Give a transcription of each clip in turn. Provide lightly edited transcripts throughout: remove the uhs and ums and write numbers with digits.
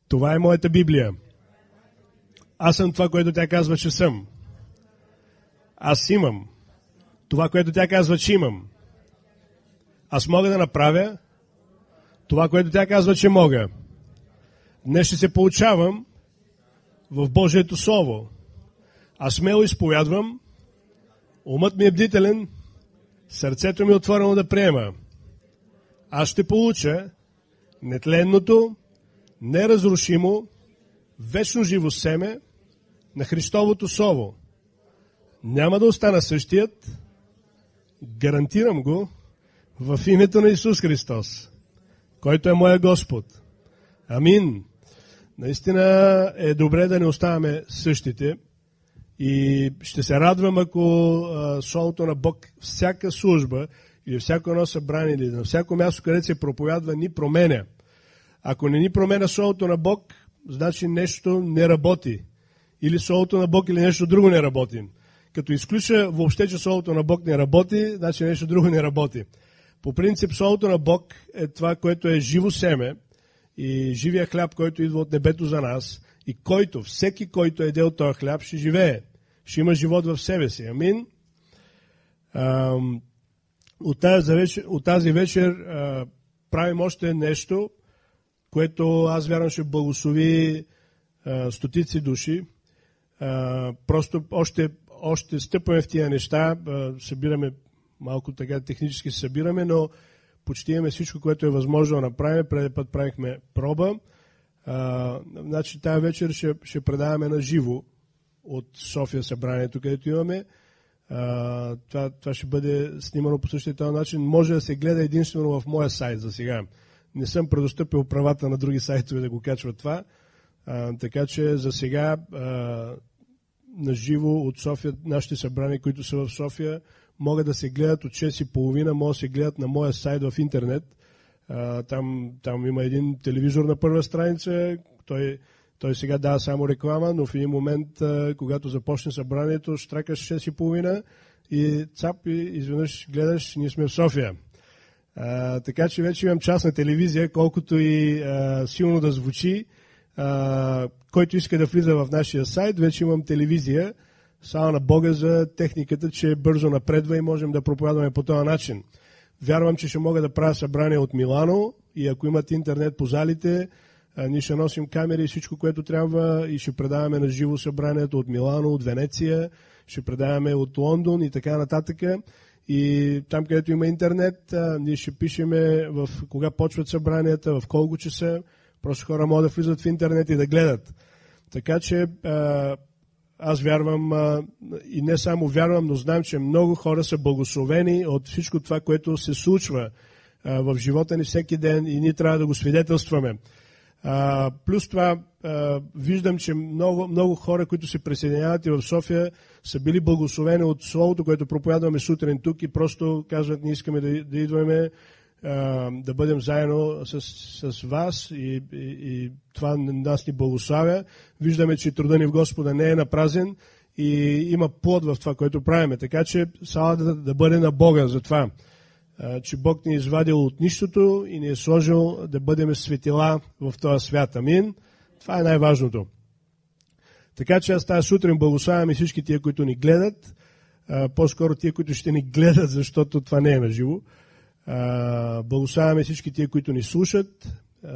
Това е моята Библия. Аз съм това, което тя казва, че съм. Аз имам това, което тя казва, че имам. Аз мога да направя това, което тя казва, че мога. Днес ще се получавам в Божието Слово. Аз смело изповядвам, умът ми е бдителен, сърцето ми е отворено да приема. Аз ще получа нетленното, неразрушимо, вечно живо семе на Христовото Слово. Няма да остана същият, гарантирам го, в името на Исус Христос, който е моя Господ. Амин. Наистина е добре да не оставаме същите и ще се радвам, ако Словото на Бог всяка служба или всяко едно събрание или на всяко място, където се проповядва, ни променя. Ако не ни променя Словото на Бог, значи нещо не работи. Или Словото на Бог, или нещо друго не работи. Като изключа въобще, че Словото на Бог не работи, значи нещо друго не работи. По принцип, Словото на Бог е това, което е живо семе и живия хляб, който идва от небето за нас и който, всеки, който еде от този хляб, ще живее. Ще има живот в себе си. Амин. От тази вечер правим още нещо, което аз вярвам ще благослови стотици души. Просто още стъпваме в тия неща, събираме малко така технически се събираме, но почти имаме всичко, което е възможно да направим. Преди път правихме проба. Значи тази вечер ще предаваме на живо от София събранието, където имаме. Това ще бъде снимано по същия този начин. Може да се гледа единствено в моя сайт за сега. Не съм предостъпил правата на други сайтове да го качват това. Така че за сега на живо от София, нашите събрания, които са в София, могат да се гледат от 6:30, могат да се гледат на моя сайт в интернет. Там има един телевизор на първа страница, той сега дава само реклама, но в един момент, когато започне събранието, штракаш 6:30 и цап, и изведнъж гледаш, ние сме в София. Така че вече имам частна телевизия, колкото и силно да звучи. Който иска да влиза в нашия сайт, вече имам телевизия. Слава на Бога за техниката, че бързо напредва и можем да проповядваме по този начин. Вярвам, че ще мога да правя събрание от Милано и ако имат интернет по залите, ние ще носим камери и всичко, което трябва и ще предаваме на живо събранието от Милано, от Венеция, ще предаваме от Лондон и така нататък. И там, където има интернет, ние ще пишеме кога почват събранията, в колко часа. Просто хора могат да влизат в интернет и да гледат. Така че аз вярвам и не само вярвам, но знам, че много хора са благословени от всичко това, което се случва в живота ни всеки ден и ние трябва да го свидетелстваме. Плюс това виждам, че много хора, които се присъединяват и в София, са били благословени от Словото, което проповядваме сутрин тук и просто казват, ние искаме да идваме, да бъдем заедно с вас и това нас ни благославя. Виждаме, че труда ни в Господа не е напразен и има плод в това, което правиме. Така че слава да бъде на Бога за това, че Бог ни е извадил от нищото и ни е сложил да бъдем светила в този свят. Амин. Това е най-важното. Така че аз тази сутрин благославям и всички тия, които ни гледат, по-скоро тия, които ще ни гледат, защото това не е на живо. Благославяме всички тия, които ни слушат.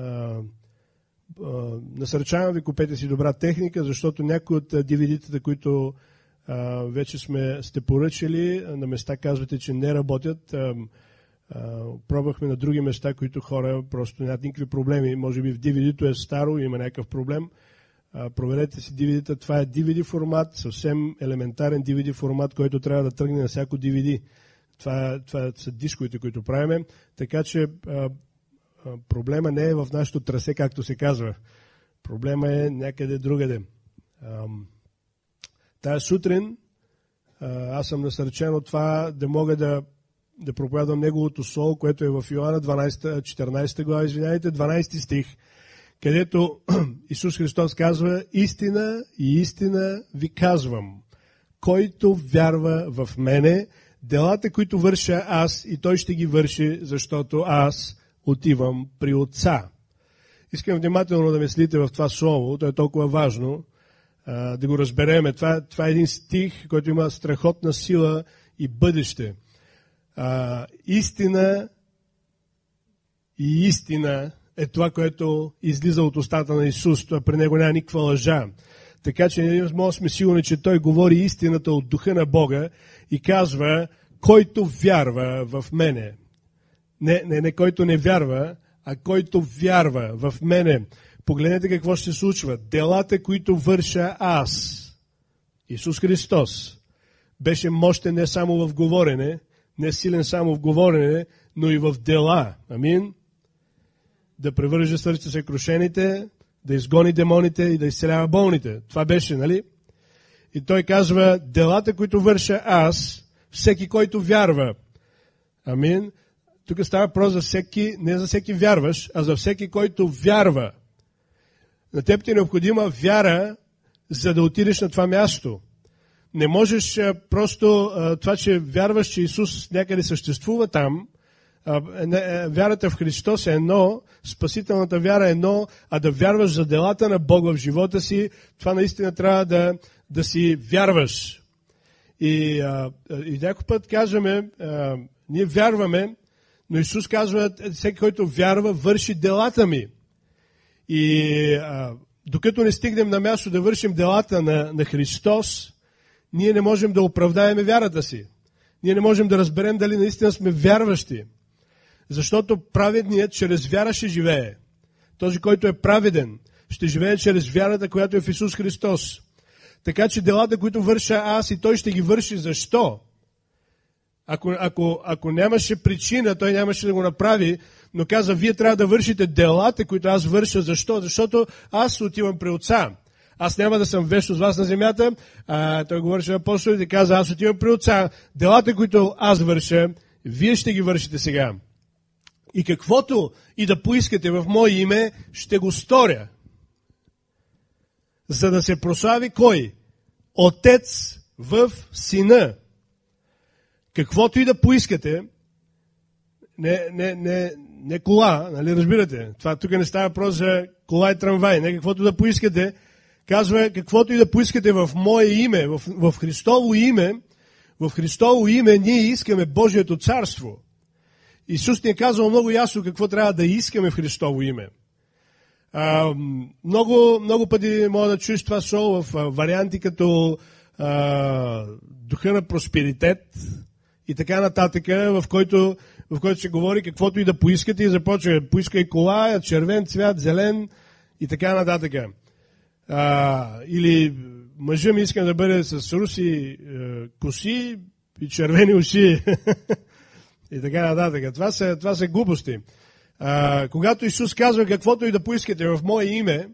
Насърчавам ви, купете си добра техника, защото някои от DVD-тата, които вече сте поръчали, на места казвате, че не работят. Пробвахме на други места, които хора просто нямат никакви проблеми. Може би в DVD-то е старо, има някакъв проблем. Проверете си DVD-та. Това е DVD формат, съвсем елементарен DVD формат, който трябва да тръгне на всяко DVD. Това са дисковете, които правиме. Така че проблема не е в нашото трасе, както се казва. Проблема е някъде другаде. Тая сутрин аз съм насърчен от това да мога да проповядвам Неговото Слово, което е в Йоанна 14 глава, 12 стих, където Исус Христос казва: истина и истина ви казвам, който вярва в мене, делата, които върша аз, и той ще ги върши, защото аз отивам при Отца. Искам внимателно да ме следите в това слово, то е толкова важно да го разбереме. Това е един стих, който има страхотна сила и бъдеще. Истина и истина е това, което излиза от устата на Исус. Това при него няма никаква лъжа. Така че ние сме сигурни, че той говори истината от духа на Бога и казва, който вярва в мене. Не който не вярва, а който вярва в мене. Погледнете какво ще се случва. Делата, които върша аз, Исус Христос, беше мощен не само в говорене, не силен само в говорене, но и в дела. Амин. Да превърже сърце съкрушените, да изгони демоните и да изцелява болните. Това беше, нали? И той казва, делата, които върша аз, всеки, който вярва. Амин. Тук става въпрос за всеки, не за всеки вярваш, а за всеки, който вярва. На теб ти е необходима вяра, за да отидеш на това място. Не можеш просто това, че вярваш, че Исус някъде съществува там. Вярата в Христос е едно, спасителната вяра е едно, а да вярваш за делата на Бог в живота си, това наистина трябва да си вярваш. И някой път казваме, ние вярваме, но Исус казва, всеки, който вярва, върши делата ми. И докато не стигнем на място да вършим делата на Христос, ние не можем да оправдаеме вярата си. Ние не можем да разберем дали наистина сме вярващи. Защото праведният чрез вяра ще живее. Този, който е праведен, ще живее чрез вярата, която е в Исус Христос. Така че делата, които върша аз, и той ще ги върши. Защо? Ако нямаше причина, той нямаше да го направи, но каза, вие трябва да вършите делата, които аз върша. Защо? Защото аз отивам при Отца. Аз няма да съм вечно с вас на земята. Той говореше на апостолите и каза, аз отивам при Отца. Делата, които аз върша, вие ще ги вършите сега. И каквото и да поискате в мое име, ще го сторя. За да се прослави кой? Отец в Сина. Каквото и да поискате, не кола, нали разбирате? Това тук не става въпрос за кола и трамвай. Не каквото да поискате, казва, каквото и да поискате в мое име, в Христово име ние искаме Божието царство. Исус ни е казал много ясно какво трябва да искаме в Христово име. Много пъти мога да чуеш това слово в варианти като духа на просперитет и така нататък, в който се говори каквото и да поискате и започва. Поискай кола, червен цвят, зелен и така нататък. Или мъжа ми иска да бъде с руси коси и червени уши. И така нататък. Това са глупости. Когато Исус казва каквото и да поискате в мое име,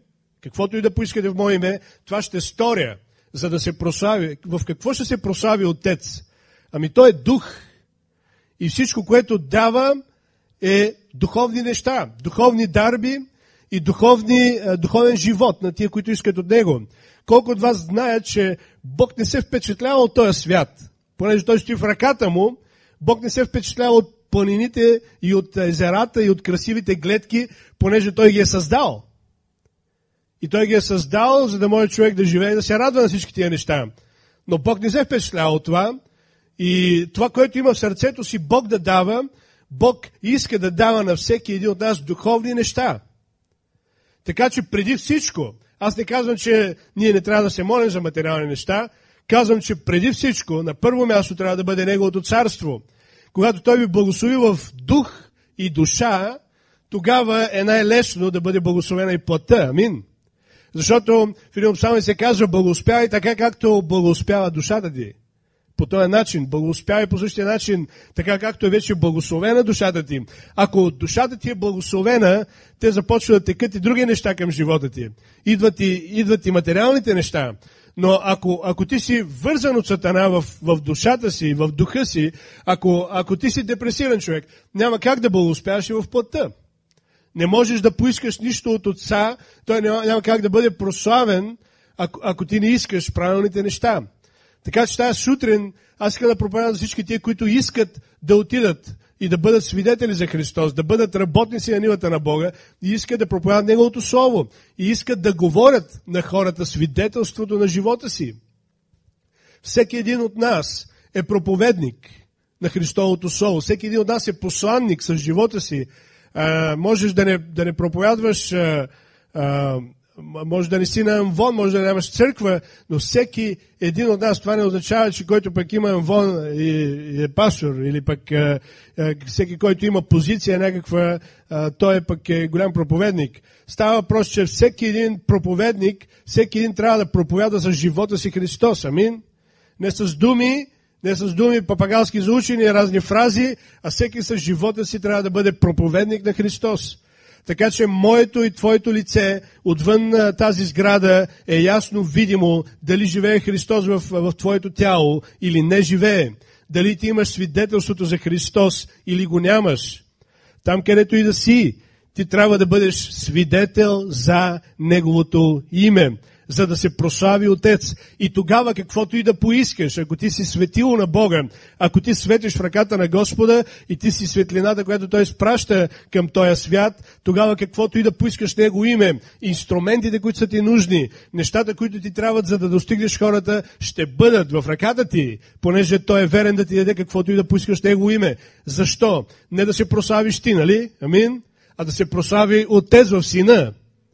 това ще сторя, за да се прослави. В какво ще се прослави Отец? Ами той е дух. И всичко, което дава, е духовни неща, духовни дарби и духовен живот на тия, които искат от него. Колко от вас знаят, че Бог не се впечатлява от този свят, понеже той стои в ръката му. Бог не се впечатлява от планините и от езерата и от красивите гледки, понеже той ги е създал. И той ги е създал, за да може човек да живее и да се радва на всички тия неща. Но Бог не се впечатлява от това. И това, което има в сърцето си Бог да дава, Бог иска да дава на всеки един от нас духовни неща. Така че преди всичко, аз не казвам, че ние не трябва да се молим за материални неща, казвам, че преди всичко, на първо място трябва да бъде Неговото царство. Когато Той ви благослови в дух и душа, тогава е най-лесно да бъде благословена и плътта. Амин. Защото в един псалм се казва, благоуспявай така, както благоуспява душата ти. По този начин, благоуспявай по същия начин, така както е вече благословена душата ти. Ако душата ти е благословена, те започват да текат и други неща към живота ти. Идват и материалните неща. Но ако ти си вързан от Сатана в душата си, в духа си, ако ти си депресиран човек, няма как да благоуспяваш и в плътта. Не можеш да поискаш нищо от Отца, той няма как да бъде прославен, ако ти не искаш правилните неща. Така че тази сутрин аз искам да проповядвам за всички тия, които искат да отидат и да бъдат свидетели за Христос, да бъдат работници на нивата на Бога и искат да проповядват Неговото Слово и искат да говорят на хората свидетелството на живота си. Всеки един от нас е проповедник на Христовото Слово. Всеки един от нас е посланник с живота си. Можеш да не проповядваш, може да не си на амвон, може да нямаш църква, но всеки един от нас, това не означава, че който пък има амвон и е пастор, или пък всеки, който има позиция някаква, той пък е голям проповедник. Става въпрос, че всеки един проповедник, всеки един трябва да проповяда за живота си Христос. Амин? Не с думи папагалски заучени, разни фрази, а всеки с живота си трябва да бъде проповедник на Христос. Така че моето и твоето лице отвън тази сграда е ясно видимо дали живее Христос в твоето тяло или не живее. Дали ти имаш свидетелството за Христос или го нямаш. Там, където и да си, ти трябва да бъдеш свидетел за Неговото име, за да се прослави Отец. И тогава каквото и да поискаш, ако ти си светило на Бога, ако ти светиш в ръката на Господа и ти си светлината, която Той изпраща към този свят, тогава каквото и да поискаш Него име, инструментите, които са ти нужни, нещата, които ти трябват, за да достигнеш хората, ще бъдат в ръката ти, понеже Той е верен да ти даде каквото и да поискаш Него име. Защо? Не да се прославиш ти, нали? Амин? А да се прослави Отец в Сина.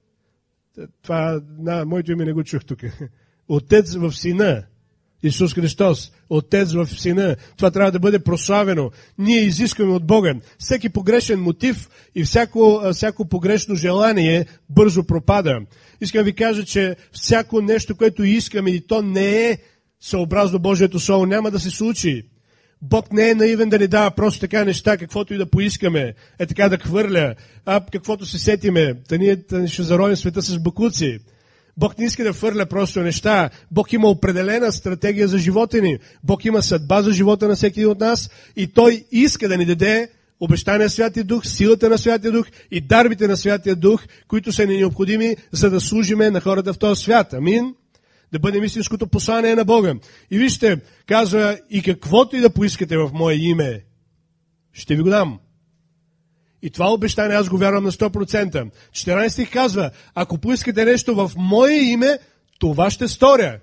Това, моето име не го чух тук. Отец в Сина. Исус Христос. Отец в Сина. Това трябва да бъде прославено. Ние изискваме от Бога. Всеки погрешен мотив и всяко погрешно желание бързо пропада. Искам ви кажа, че всяко нещо, което искаме и то не е съобразно Божието Слово, няма да се случи. Бог не е наивен да ни дава просто така неща, каквото и да поискаме. Е така да хвърля. Каквото се сетиме. Ние ще заровим света с бакуци. Бог не иска да хвърля просто неща. Бог има определена стратегия за живота ни. Бог има съдба за живота на всеки един от нас. И Той иска да ни даде обещания на Святия Дух, силата на Святия Дух и дарбите на Святия Дух, които са ни необходими, за да служиме на хората в този свят. Амин? Да бъдем истинското послание на Бога. И вижте, казва, и каквото и да поискате в Мое име, ще ви го дам. И това обещание аз го вярвам на 100%. 14 казва, ако поискате нещо в Мое име, това ще сторя.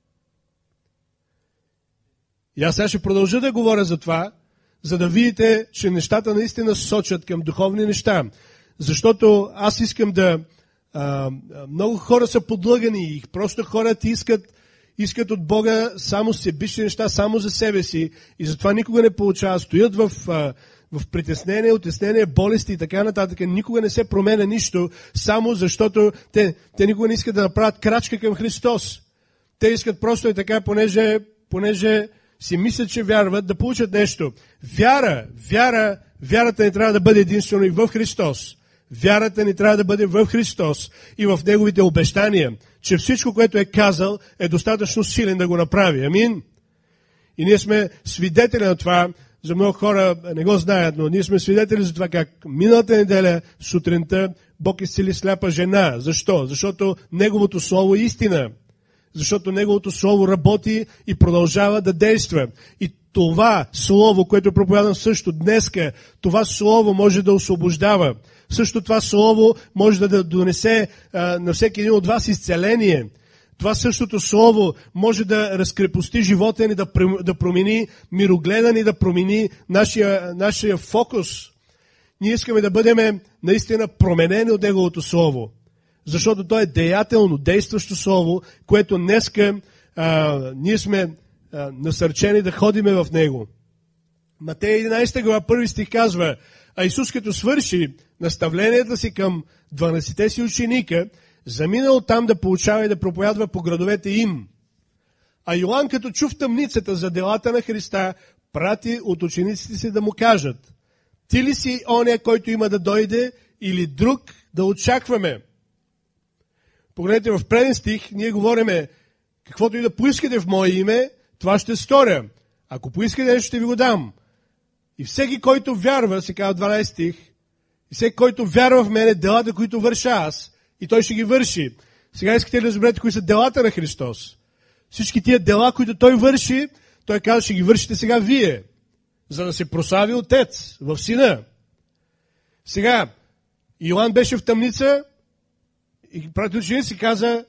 И аз сега ще продължа да говоря за това, за да видите, че нещата наистина сочат към духовни неща. Защото аз искам да... много хора са подлъгани и просто хората искат от Бога само себични неща, само за себе си и затова никога не получават. Стоят в притеснение, отеснение, болести и така нататък. Никога не се променя нищо, само защото те никога не искат да направят крачка към Христос. Те искат просто и така, понеже си мислят, че вярват, да получат нещо. Вярата ни трябва да бъде единствено и в Христос. Вярата ни трябва да бъде в Христос и в Неговите обещания, че всичко, което е казал, е достатъчно силен да го направи. Амин? И ние сме свидетели на това, за много хора не го знаят, но ние сме свидетели за това как миналата неделя сутринта Бог изцели сляпа жена. Защо? Защото Неговото Слово е истина. Защото Неговото Слово работи и продължава да действа. И това Слово, което проповядам също днеска, това Слово може да освобождава. Също това Слово може да донесе на всеки един от вас изцеление. Това същото Слово може да разкрепости живота ни, да промени мирогледа ни, да промени нашия фокус. Ние искаме да бъдем наистина променени от Неговото Слово. Защото то е деятелно, действащо Слово, което днеска ние сме насърчени да ходиме в него. Матей 11 глава, 1 стих казва, а Исус като свърши наставленията си към 12-те си ученика, заминал там да получава и да проповядва по градовете им. А Йоан като чу в тъмницата за делата на Христа, прати от учениците си да му кажат, ти ли си оня, който има да дойде, или друг да очакваме? Погледнете в преден стих, ние говориме, каквото и да поискате в Мое име, това ще сторя. Ако поискате нещо, ще ви го дам. И всеки, който вярва, се казва 12 стих, и всеки, който вярва в мене, делата, които върша аз, и той ще ги върши. Сега искате да разберете кои са делата на Христос. Всички тия дела, които Той върши, Той казва, ще ги вършите сега вие. за да се прослави Отец в Сина. Сега, Йоан беше в тъмница и пратил ученици си каза,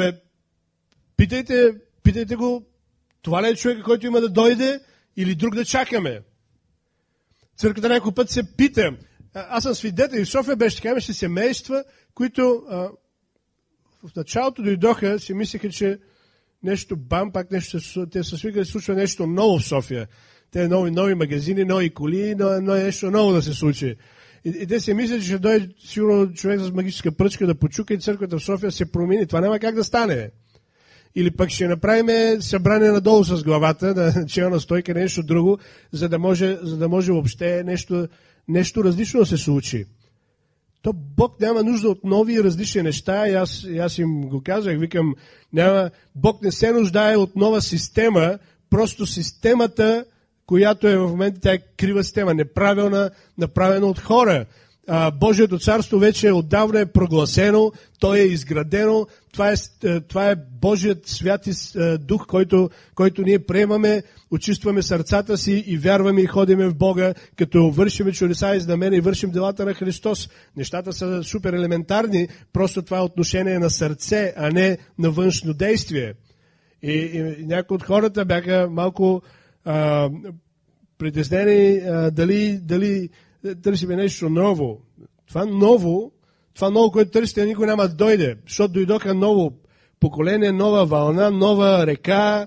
питайте го, това ли е човека, който има да дойде или друг да чакаме? Църквата някой път се пита. Аз съм свидетел и в София беше така, имаше семейства, които в началото дойдоха, си мислеха, че нещо пак нещо, те са свикали да се случва нещо ново в София. Те нови магазини, нови коли, нещо ново да се случи. И те си мислят, че ще дойде сигурно човек с магическа пръчка да почука и църквата в София се промени. Това няма как да стане. Или пък ще направим събрание надолу с главата, на челна стойка, нещо друго, за да може въобще нещо различно да се случи. То Бог няма нужда от нови и различни неща. И аз им го казах, викам, Бог не се нуждае от нова система, просто системата, която е в момента, тя е крива система, неправилна, направена от хора. Божието царство вече отдавна е прогласено, то е изградено, това е Божият свят дух, който ние приемаме, очистваме сърцата си и вярваме и ходиме в Бога, като вършиме чудеса и знамения и вършим делата на Христос. Нещата са супер елементарни, просто това е отношение на сърце, а не на външно действие. И някои от хората бяха малко притеснени дали търсиме нещо ново. Това ново, което търсите, никой няма да дойде, защото дойдоха ново поколение, нова вълна, нова река,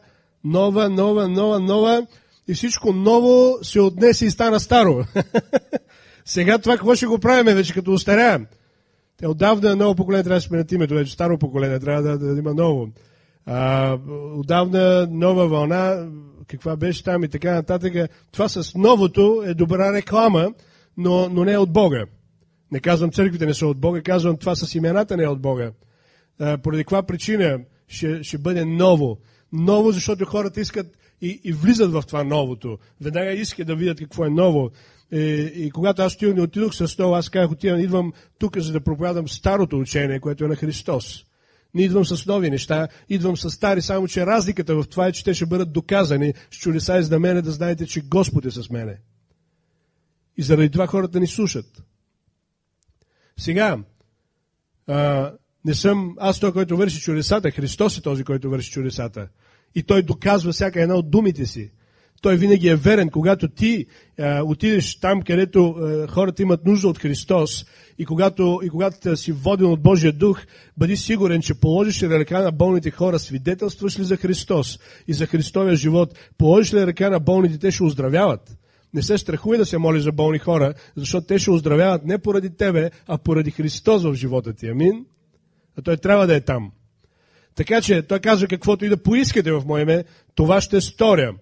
нова и всичко ново се отнесе и стана старо. Сега това какво ще го правиме вече, като устаряем? Те отдавна ново поколение трябва да сменят името, вече старо поколение трябва да има ново. Отдавна нова вълна, каква беше там и така нататък. Това с новото е добра реклама, но не е от Бога. Не казвам църквите не са от Бога, казвам това с имената не е от Бога. Поради каква причина ще бъде ново? Ново, защото хората искат и влизат в това новото. Веднага искат да видят какво е ново. И когато аз не отидох с това, аз казах, идвам тук, за да проповядам старото учение, което е на Христос. Не идвам с нови неща, идвам с стари, само че разликата в това е, че те ще бъдат доказани с чудеса и знамения, да знаете, че Господ е с мене. И заради това хората ни слушат. Сега, не съм аз той, който върши чудесата, Христос е този, който върши чудесата. И Той доказва всяка една от думите си. Той винаги е верен. Когато ти отидеш там, където хората имат нужда от Христос и когато си воден от Божия дух, бъди сигурен, че положиш ли ръка на болните хора, свидетелстваш ли за Христос и за Христовия живот, положиш ли ръка на болните, те ще оздравяват. Не се страхуй да се молиш за болни хора, защото те ще оздравяват не поради тебе, а поради Христос в живота ти. Амин? А Той трябва да е там. Така че Той казва, каквото и да поискате в Мое име, това ще сторя.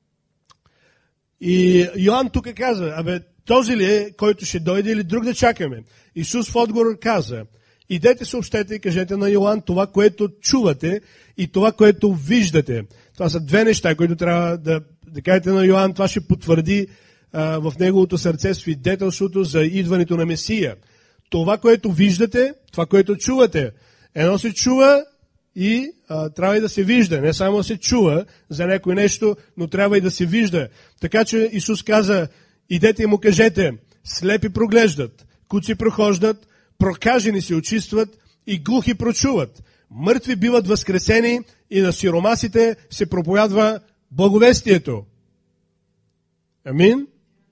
И Йоан тук казва, този ли е, който ще дойде или друг да чакаме? Исус в отговор каза, идете съобщете и кажете на Йоан това, което чувате и това, което виждате. Това са две неща, които трябва да кажете на Йоан. Това ще потвърди в неговото сърце свидетелството за идването на Месия. Това, което виждате, това, което чувате. Едно се чува и трябва и да се вижда. Не само да се чува за някое нещо, но трябва и да се вижда. Така че Исус каза, идете и му кажете, слепи проглеждат, куци прохождат, прокажени се очистват и глухи прочуват. Мъртви биват възкресени и на сиромасите се проповядва благовестието. Амин?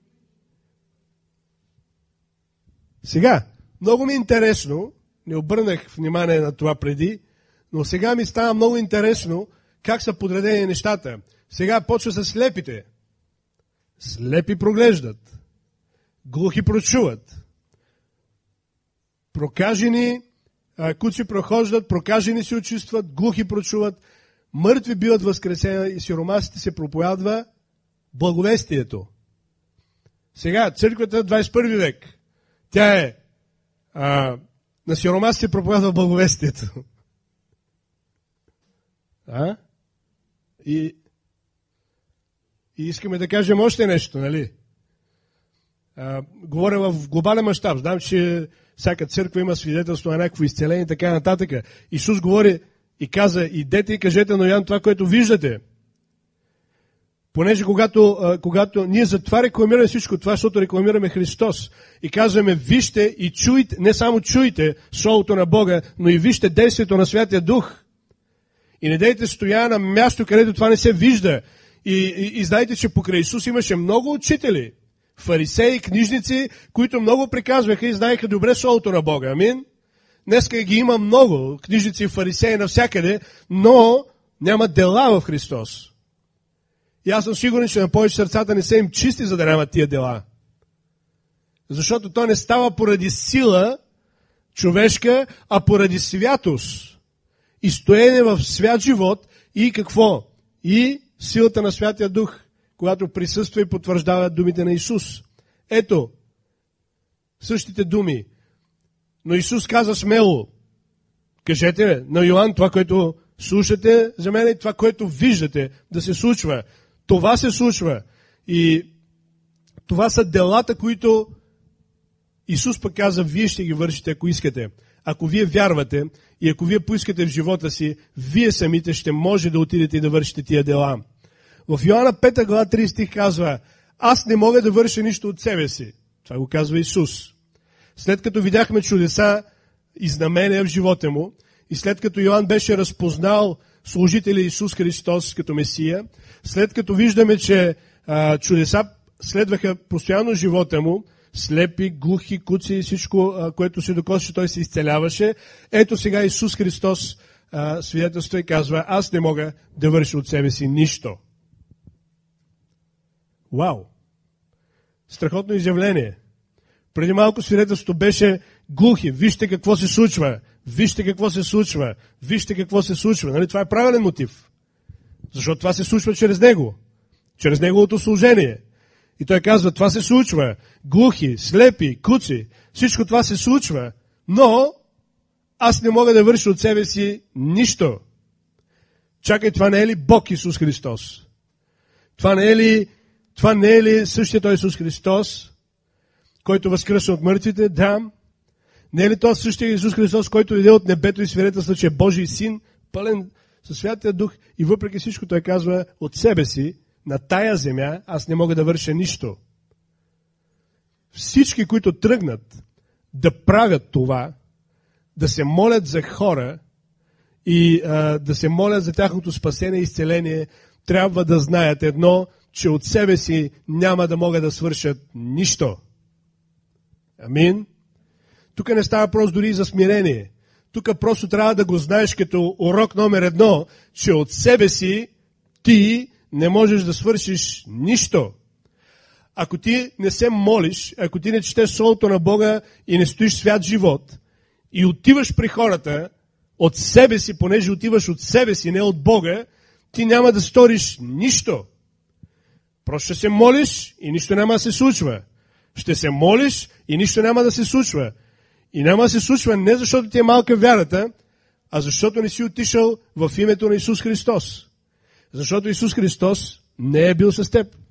Сега, много ми е интересно, не обърнах внимание на това преди, но сега ми става много интересно как са подредени нещата. Сега почва с слепите. Слепи проглеждат, глухи прочуват, прокажени, куци прохождат, прокажени се очистват, глухи прочуват, мъртви биват възкресени и сиромасите се проповядва благовестието. Сега, църквата 21 век, тя е на сиромасите се проповядва благовестието. И искаме да кажем още нещо, нали? Говоря в глобален мащаб. Знам, че всяка църква има свидетелство на някакво изцеление и така нататък. Исус говори и каза, идете и кажете на Йоан това, което виждате. Понеже когато ние затова рекламираме всичко това, защото рекламираме Христос и казваме, вижте и чуйте, не само чуйте Словото на Бога, но и вижте действието на Святия Дух. И не дейте стоя на място, където това не се вижда. И знаете, че покрай Исус имаше много учители, фарисеи, книжници, които много приказваха и знаеха добре Словото на Бога. Амин? Днеска ги има много книжници и фарисеи навсякъде, но няма дела в Христос. И аз съм сигурен, че на повече сърцата не са им чисти, за да нямат тия дела. Защото то не става поради сила човешка, а поради святост. И стоене в свят живот и какво? И силата на Святия Дух, когато присъства и потвърждава думите на Исус. Ето, същите думи. Но Исус каза смело, кажете на Йоан това, което слушате за мен и това, което виждате да се случва. Това се случва. И това са делата, които Исус пък каза, вие ще ги вършите, ако искате. Ако вие вярвате и ако вие поискате в живота си, вие самите ще може да отидете и да вършите тия дела. В Йоанна 5 глава 30 стих казва, аз не мога да върша нищо от себе си. Това го казва Исус. След като видяхме чудеса и знамения в живота му, и след като Йоан беше разпознал служителя Исус Христос като Месия, след като виждаме, че чудеса следваха постоянно живота му, слепи, глухи, куци и всичко, което се докосваше, той се изцеляваше, ето сега Исус Христос свидетелства и казва, аз не мога да върша от себе си нищо. Вау! Страхотно изявление. Преди малко свидетелството беше глухи. Вижте какво се случва. Вижте какво се случва. Вижте какво се случва. Нали? Това е правилен мотив. Защото това се случва чрез него. Чрез неговото служение. И той казва, това се случва. Глухи, слепи, куци. Всичко това се случва. Но аз не мога да върша от себе си нищо. Чакай, това не е ли Бог Исус Христос? Това не е ли същия той Исус Христос, който възкръсна от мъртвите? Да. Не е ли то същия Исус Христос, който иде от небето и свидетелства, че е Божий син, пълен със Святия Дух и въпреки всичко той казва от себе си, на тая земя аз не мога да върша нищо. Всички, които тръгнат да правят това, да се молят за хора и да се молят за тяхното спасение и изцеление, трябва да знаят едно, че от себе си няма да могат да свършат нищо. Амин. Тук не става въпрос дори за смирение. Тук просто трябва да го знаеш като урок номер 1, че от себе си ти не можеш да свършиш нищо. Ако ти не се молиш, ако ти не четеш Словото на Бога и не стоиш свят живот и отиваш при хората от себе си, понеже отиваш от себе си, не от Бога, ти няма да сториш нищо. Просто ще се молиш и нищо няма да се случва. Ще се молиш и нищо няма да се случва. И няма да се случва не защото ти е малка вярата, а защото не си отишъл в името на Исус Христос. Защото Исус Христос не е бил с теб.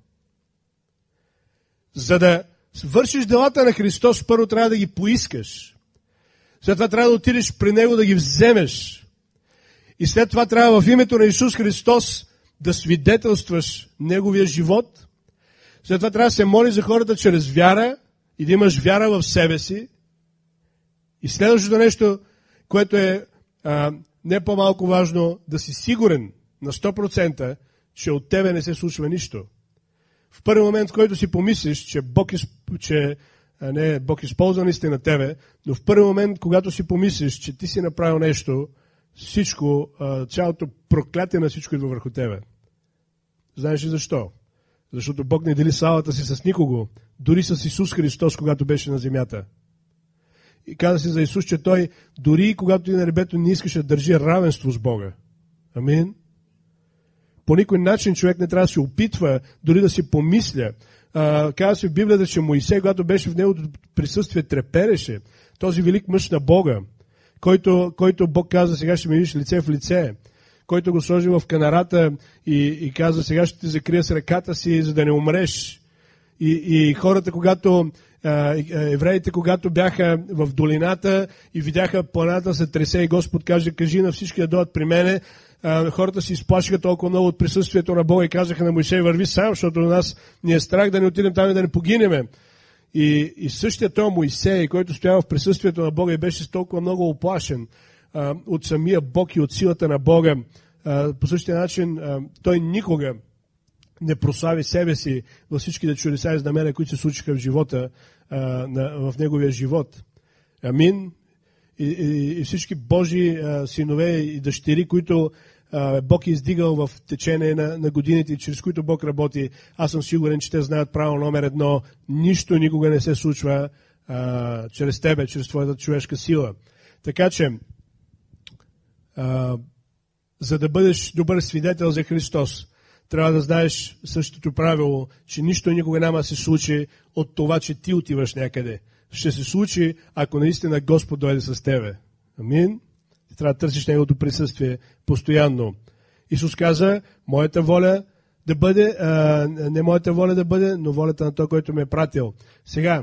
За да вършиш делата на Христос, първо трябва да ги поискаш. След това трябва да отидеш при Него да ги вземеш. И след това трябва в името на Исус Христос да свидетелстваш Неговия живот. След това трябва да се молиш за хората чрез вяра и да имаш вяра в себе си. И следващото нещо, което е не по-малко важно, да си сигурен на 100%, че от тебе не се случва нищо. В първи момент, в който си помислиш, че Бог използва наистина тебе, но в първи момент, когато си помислиш, че ти си направил нещо, всичко, цялото проклятие на всичко идва върху тебе. Знаеш ли защо? Защото Бог не дели славата си с никого, дори с Исус Христос, когато беше на земята. И каза се за Исус, че Той, дори когато и на небето, не искаше да държи равенство с Бога. Амин? По никой начин човек не трябва да се опитва, дори да си помисля. Казва се в Библията, че Моисей, когато беше в неговото присъствие, трепереше. Този велик мъж на Бога, който Бог каза, сега ще ме видиш лице в лице, който го сложи в канарата и каза, сега ще те закрия с ръката си, за да не умреш. И хората, евреите, когато бяха в долината и видяха планата се тресе и Господ каже, кажи на всички да дойдат при мене, хората се изплашиха толкова много от присъствието на Бога и казаха на Моисей: върви сам, защото нас ни е страх да не отидем там и да не погинеме. И същия този Моисей, който стоява в присъствието на Бога и беше толкова много оплашен от самия Бог и от силата на Бога, по същия начин той никога не прослави себе си във всичките чудеса и знамения, които се случиха в живота, в неговия живот. Амин. И всички Божии синове и дъщери, които Бог е издигал в течение на годините, чрез които Бог работи, аз съм сигурен, че те знаят правило номер едно: нищо никога не се случва чрез тебе, чрез твоята човешка сила. Така че, за да бъдеш добър свидетел за Христос, трябва да знаеш същото правило, че нищо никога няма да се случи от това, че ти отиваш някъде. Ще се случи, ако наистина Господ дойде с тебе. Амин. Трябва да търсиш Неговото присъствие постоянно. Исус каза: моята воля да бъде, не моята воля да бъде, но волята на Той, който ме е пратил. Сега,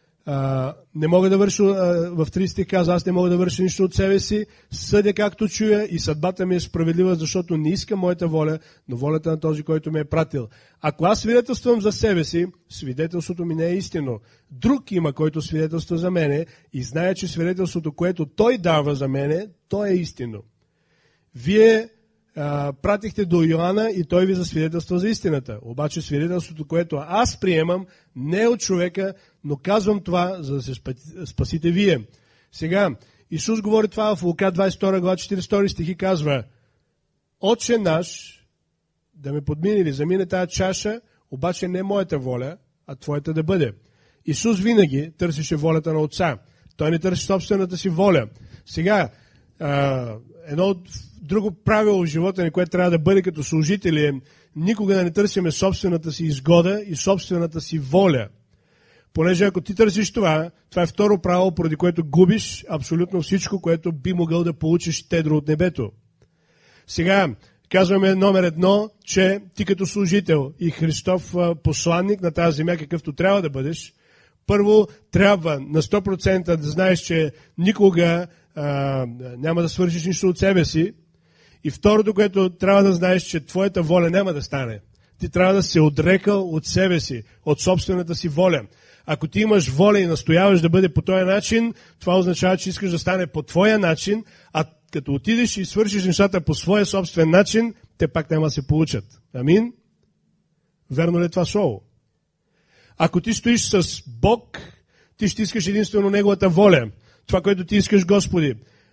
не мога да върша, в 30 каза: аз не мога да върша нищо от себе си, съдя както чуя и съдбата ми е справедлива, защото не искам моята воля, но волята на този, който ме е пратил. Ако аз свидетелствам за себе си, свидетелството ми не е истинно. Друг има, който свидетелства за мене и знае, че свидетелството, което той дава за мене, то е истинно. Вие пратихте до Йоанна и той ви засвидетелства за истината. Обаче свидетелството, което аз приемам, не е от човека, но казвам това, за да се спасите вие. Сега, Исус говори това в Лука 22 глава 42 стихи, казва: Отче наш, да ме подмине или замине тая чаша, обаче не моята воля, а твоята да бъде. Исус винаги търсеше волята на Отца. Той не търси собствената си воля. Сега, едно от друго правило в живота ни, което трябва да бъде като служители, е никога да не търсиме собствената си изгода и собствената си воля. Понеже ако ти търсиш това е второ правило, поради което губиш абсолютно всичко, което би могъл да получиш щедро от небето. Сега, казваме номер едно, че ти като служител и Христов посланник на тази земя, какъвто трябва да бъдеш, първо трябва на 100% да знаеш, че никога няма да свършиш нищо от себе си. И второто, което трябва да знаеш, че твоята воля няма да стане. Ти трябва да се отрекал от себе си, от собствената си воля. Ако ти имаш воля и настояваш да бъде по този начин, това означава, че искаш да стане по твоя начин, а като отидеш и свършиш нещата по своя собствен начин, те пак няма да се получат. Амин? Верно ли е това слово? Ако ти стоиш с Бог, ти ще искаш единствено Неговата воля. Това, което ти искаш, Господи.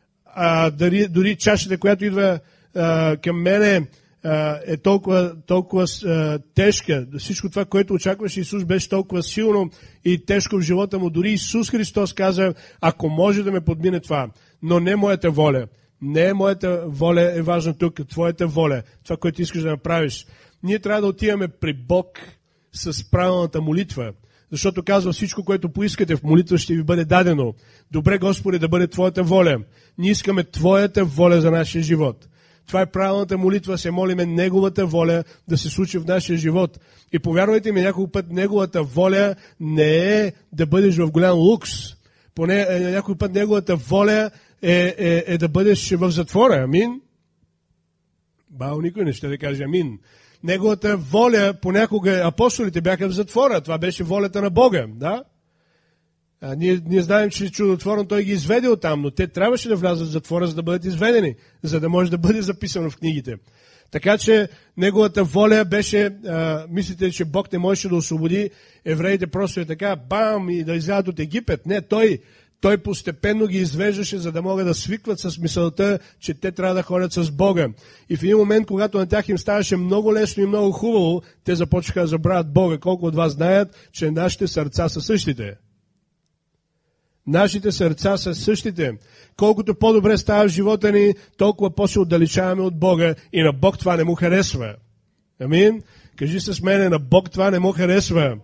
Дори чашата, която идва към мене, е толкова тежка. Всичко това, което очакваше Исус, беше толкова силно и тежко в живота му. Дори Исус Христос каза: ако може да ме подмине това, но не моята воля. Не моята воля е важна тук, твоята воля. Това, което искаш да направиш. Ние трябва да отиваме при Бог с правилната молитва. Защото казва: всичко, което поискате в молитва, ще ви бъде дадено. Добре, Господи, да бъде Твоята воля. Ние искаме Твоята воля за нашия живот. Това е правилната молитва, се молиме Неговата воля да се случи в нашия живот. И повярвайте ми, няколко път Неговата воля не е да бъдеш в голям лукс. Поне някой път Неговата воля е да бъдеш в затвора. Амин? Никой не ще да каже амин. Неговата воля, понякога апостолите бяха в затвора. Това беше волята на Бога. Да? Ние знаем, че чудотворно Той ги изведе оттам, но те трябваше да влязат в затвора, за да бъдат изведени, за да може да бъде записано в книгите. Така че Неговата воля беше, мислите, че Бог не можеше да освободи евреите просто е така, бам, и да излязат от Египет. Не, Той постепенно ги извеждаше, за да могат да свикват с мисълта, че те трябва да ходят с Бога. И в един момент, когато на тях им ставаше много лесно и много хубаво, те започнаха да забравят Бога. Колко от вас знаят, че нашите сърца са същите? Нашите сърца са същите. Колкото по-добре става в живота ни, толкова по-се отдалечаваме от Бога и на Бог това не му харесва. Амин? Кажи с мене: на Бог това не му харесва.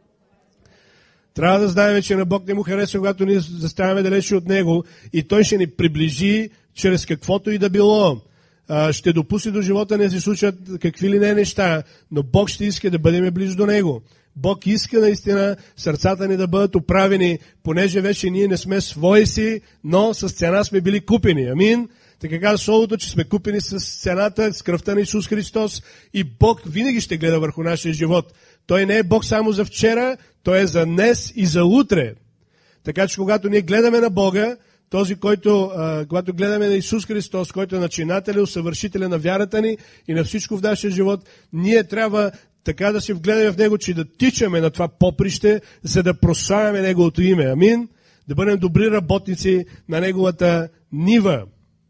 Трябва да знаем, че на Бог не му харесва, когато ние заставаме далече от Него и Той ще ни приближи чрез каквото и да било. Ще допусне до живота не се случат какви ли не неща, но Бог ще иска да бъдем близо до Него. Бог иска наистина сърцата ни да бъдат оправени, понеже вече ние не сме свои си, но с цена сме били купени. Амин? Така казва Словото, че сме купени с цената, с кръвта на Исус Христос и Бог винаги ще гледа върху нашия живот. Той не е Бог само за вчера, Той е за днес и за утре. Така че когато ние гледаме на Бога, когато гледаме на Исус Христос, който е начинателя, усъвършителя на вярата ни и на всичко в нашия живот, ние трябва така да се вгледаме в Него, че да тичаме на това поприще, за да прославяме Неговото име. Амин? Да бъдем добри работници на Неговата нива.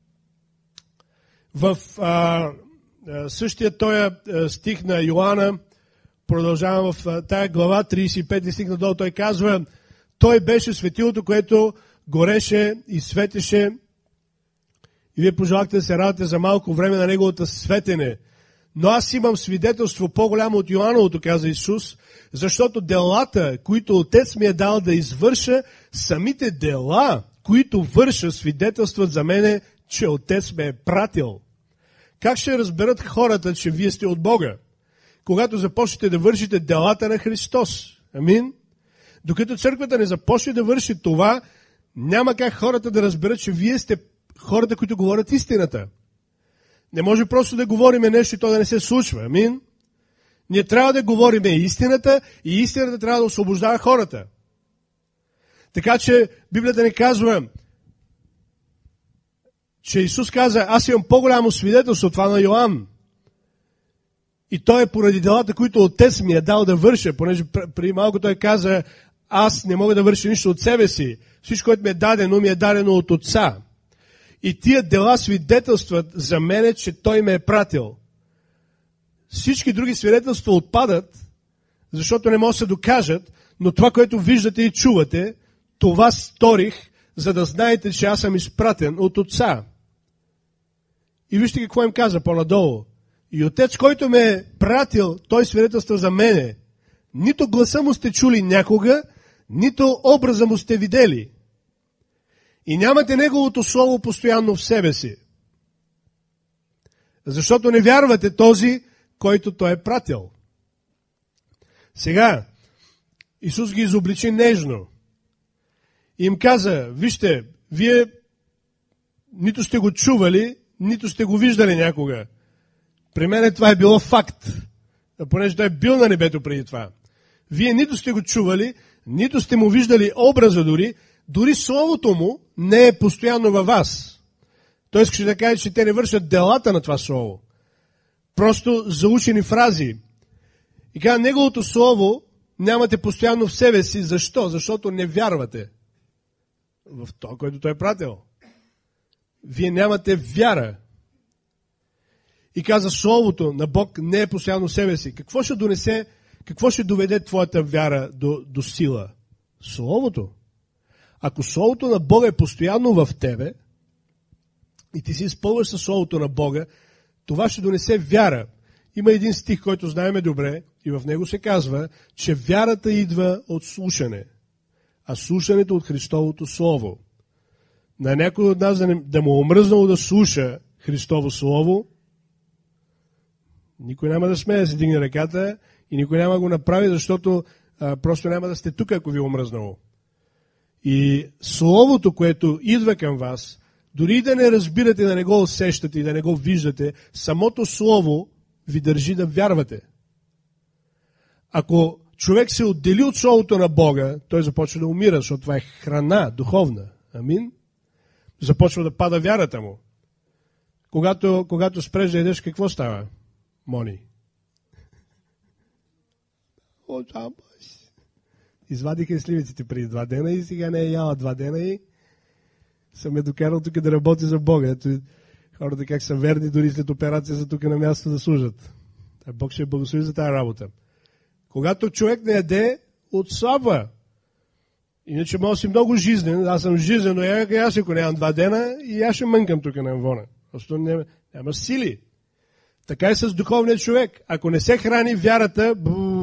В същия този стих на Йоанна, продължавам в тая глава, 35 стих надолу, той казва, той беше светилото, което гореше и светеше, и вие пожелахте да се радвате за малко време на неговото светене. Но аз имам свидетелство по-голямо от Йоановото, каза Исус, защото делата, които Отец ми е дал да извърша, самите дела, които върша, свидетелстват за мене, че Отец ме е пратил. Как ще разберат хората, че вие сте от Бога? Когато започнете да вършите делата на Христос. Амин? Докато църквата не започне да върши това, няма как хората да разберат, че вие сте хората, които говорят истината. Не може просто да говориме нещо и то да не се случва. Амин? Ние трябва да говориме истината и истината трябва да освобождава хората. Така че Библията ни казва, че Исус каза, аз имам по-голямо свидетелство от това на Йоан. И то е поради делата, които Отец ми е дал да върша, понеже преди малко той каза, аз не мога да върша нищо от себе си. Всичко, което ми е дадено от Отца. И тия дела свидетелстват за мене, че Той ме е пратил. Всички други свидетелства отпадат, защото не могат да се докажат, но това, което виждате и чувате, това сторих, за да знаете, че аз съм изпратен от Отца. И вижте какво им каза по-надолу. И Отец, който ме е пратил, Той свидетелства за мене. Нито гласа му сте чули някога, нито образа му сте видели. И нямате Неговото Слово постоянно в себе си. Защото не вярвате този, който Той е пратил. Сега, Исус ги изобличи нежно. И им каза, вижте, вие нито сте го чували, нито сте го виждали някога. При мен това е било факт, понеже Той е бил на небето преди това. Вие нито сте го чували, нито сте му виждали образа дори Словото му не е постоянно във вас. Той искаше да каже, че те не вършат делата на това Слово. Просто заучени фрази. И каза, Неговото Слово нямате постоянно в себе си. Защо? Защото не вярвате в това, което Той е пратил. Вие нямате вяра. И каза, Словото на Бог не е постоянно в себе си. Какво ще доведе твоята вяра до сила? Словото. Ако Словото на Бога е постоянно в тебе и ти си изпълваш със Словото на Бога, това ще донесе вяра. Има един стих, който знаеме добре и в него се казва, че вярата идва от слушане, а слушането от Христовото Слово. На някой от нас да му омръзнало да слуша Христово Слово, никой няма да смее да се дигне ръката и никой няма да го направи, защото просто няма да сте тук, ако ви омръзнало. И Словото, което идва към вас, дори да не разбирате, да не го усещате и да не го виждате, самото Слово ви държи да вярвате. Ако човек се отдели от Словото на Бога, той започва да умира, защото това е храна духовна. Амин? Започва да пада вярата му. Когато спреш да ядеш, какво става? Мони. Извадиха сливиците преди 2 дена и сега не е яла 2 дена и съм я докарал тук да работи за Бога. Ето хората как са верни дори след операция за тук на място да служат. А Бог ще благослови за тази работа. Когато човек не яде, отслабва. Иначе може да си много жизнен. Аз съм жизнен, но аз ако нямам 2 дена и аз ще мънкам тук на амвона. Просто няма сили. Така и с духовният човек. Ако не се храни вярата,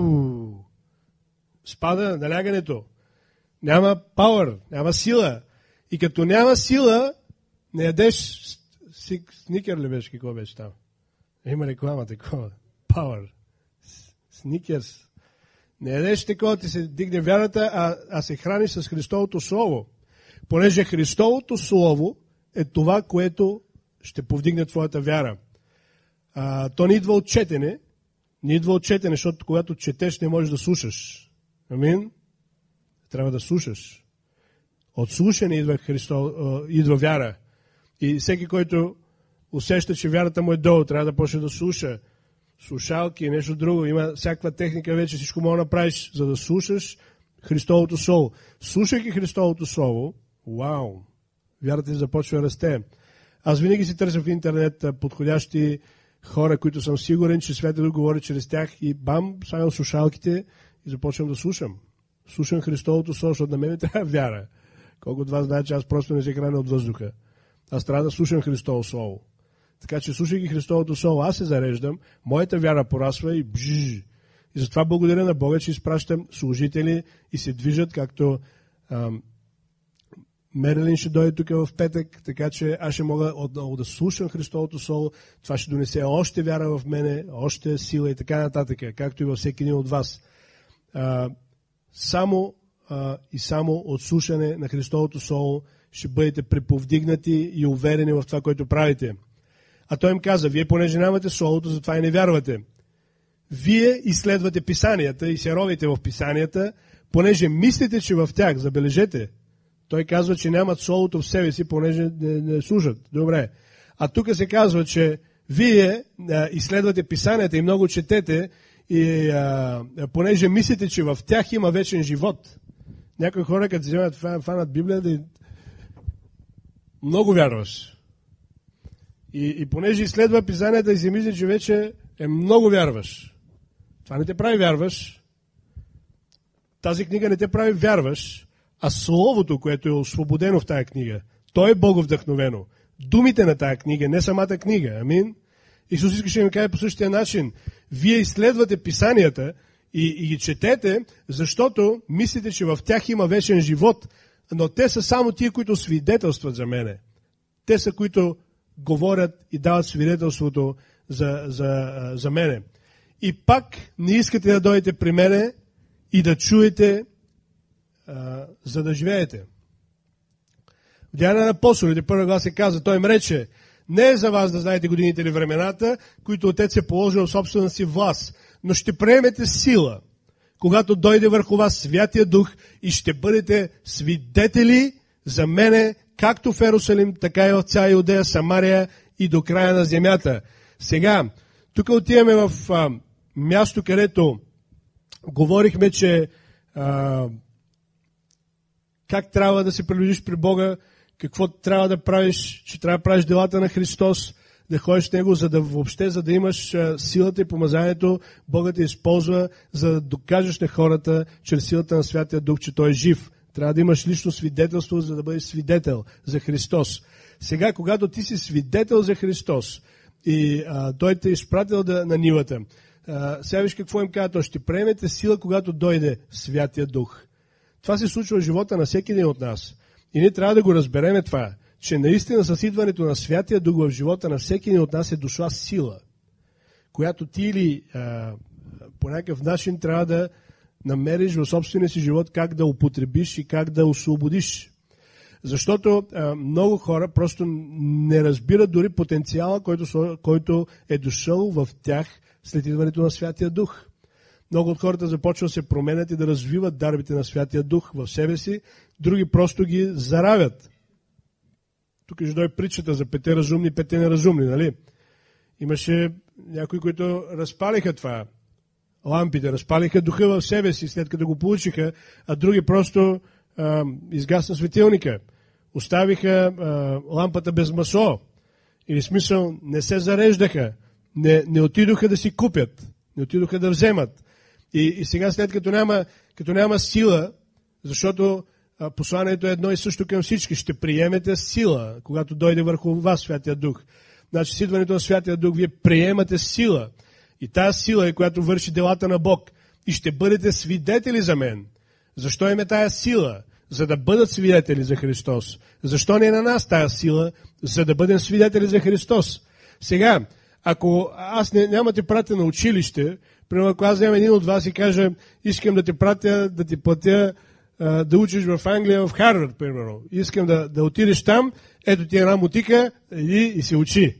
спада налягането. Няма пауър, няма сила. И като няма сила, не ядеш сникер ли беше, какво беше там? Има реклама такова. Пауър. Сникерс. Не ядеш такова, ти се дигне вярата, а се храниш с Христовото Слово. Понеже Христовото Слово е това, което ще повдигне твоята вяра. То не идва от четене, защото когато четеш, не можеш да слушаш. Амин? Трябва да слушаш. От слушане идва вяра. И всеки, който усеща, че вярата му е долу, трябва да почне да слуша. Слушалки и нещо друго. Има всякаква техника вече, всичко мога да направиш, за да слушаш Христовото Слово. Слушайки Христовото Слово, вау, вярата ти започва да расте. Аз винаги си търся в интернет подходящи хора, които съм сигурен, че Святия Дух говори чрез тях и бам, слагам слушалките и започвам да слушам. Слушам Христовото Слово, защото на мен трябва вяра. Колко от вас знаят, че аз просто не се храня от въздуха. Аз трябва да слушам Христово Слово. Така че, слушайки Христовото Слово, аз се зареждам, моята вяра порасва и бжж. И затова благодаря на Бога, че изпращам служители и се движат, както Мерилин ще дойде тук в петък, така че аз ще мога отново да слушам Христовото Слово. Това ще донесе още вяра в мене, още сила и така нататък, както и във всеки един от вас. Само от слушане на Христовото Слово ще бъдете преповдигнати и уверени в това, което правите. А той им каза, вие понеже нямате Словото, затова и не вярвате. Вие изследвате Писанията и се ровите в Писанията, понеже мислите, че в тях, забележете, той казва, че нямат Словото в себе си, понеже не слушат. Добре. А тук се казва, че вие изследвате Писанията и много четете, и понеже мислите, че в тях има вечен живот. Някои хора, като се вземат фанат Библията, много вярваш. И понеже изследва Писанията и си мисли, че вече много вярваш. Това не те прави вярваш. Тази книга не те прави вярваш, а Словото, което е освободено в тази книга, то е боговдъхновено. Думите на тази книга, не самата книга. Амин. Исус искаше да ми каже по същия начин. Вие изследвате Писанията и ги четете, защото мислите, че в тях има вечен живот, но те са само тия, които свидетелстват за мене. Те са, които говорят и дават свидетелството за мене. И пак не искате да дойдете при мене и да чуете, за да живеете. В Деяния на апостолите, първа глава се казва, той им рече, не е за вас да знаете годините или времената, които Отец е положил в собствена си власт, но ще приемете сила, когато дойде върху вас Святия Дух и ще бъдете свидетели за мене, както в Ерусалим, така и в цяла Юдея, Самария и до края на земята. Сега, тук отиваме в място, където говорихме, че как трябва да се приближиш при Бога, какво трябва да правиш, че трябва да правиш делата на Христос, да ходиш в Него, за да имаш силата и помазанието, Бога те използва, за да докажеш на хората, чрез силата на Святия Дух, че Той е жив. Трябва да имаш лично свидетелство, за да бъдеш свидетел за Христос. Сега, когато ти си свидетел за Христос и Той те е изпратил на нивата, сега виж какво им казва, то ще приемете сила, когато дойде Святия Дух. Това се случва в живота на всеки един от нас. И ние трябва да го разбереме това, че наистина с идването на Святия Дух в живота на всеки един от нас е дошла сила, която ти или по някакъв начин трябва да намериш в собствения си живот как да употребиш и как да освободиш. Защото много хора просто не разбират дори потенциала, който е дошъл в тях след идването на Святия Дух. Много от хората започват да се променят и да развиват дарбите на Святия Дух в себе си, други просто ги заравят. Тук ще дойде притчата за 5 разумни и 5 неразумни, нали? Имаше някои, които разпалиха това. Лампите, разпалиха духа в себе си, след като го получиха, а други просто изгасна светилника. Оставиха лампата без масло. Или смисъл, не се зареждаха, не отидоха да си купят, не отидоха да вземат. И сега, след като няма сила, защото посланието е едно и също към всички, ще приемете сила, когато дойде върху вас Святия Дух. Значи, с идването на Святия Дух, вие приемате сила. И тази сила е, която върши делата на Бог. И ще бъдете свидетели за мен. Защо им е тая сила? За да бъдат свидетели за Христос. Защо не е на нас тая сила? За да бъдем свидетели за Христос. Сега, ако аз няма те пратя на училище, примерно ако аз взема един от вас и кажа, искам да те пратя, да ти платя да учиш в Англия, в Харвард, примерно. Искам да отидеш там, ето ти една мотика, иди и се учи.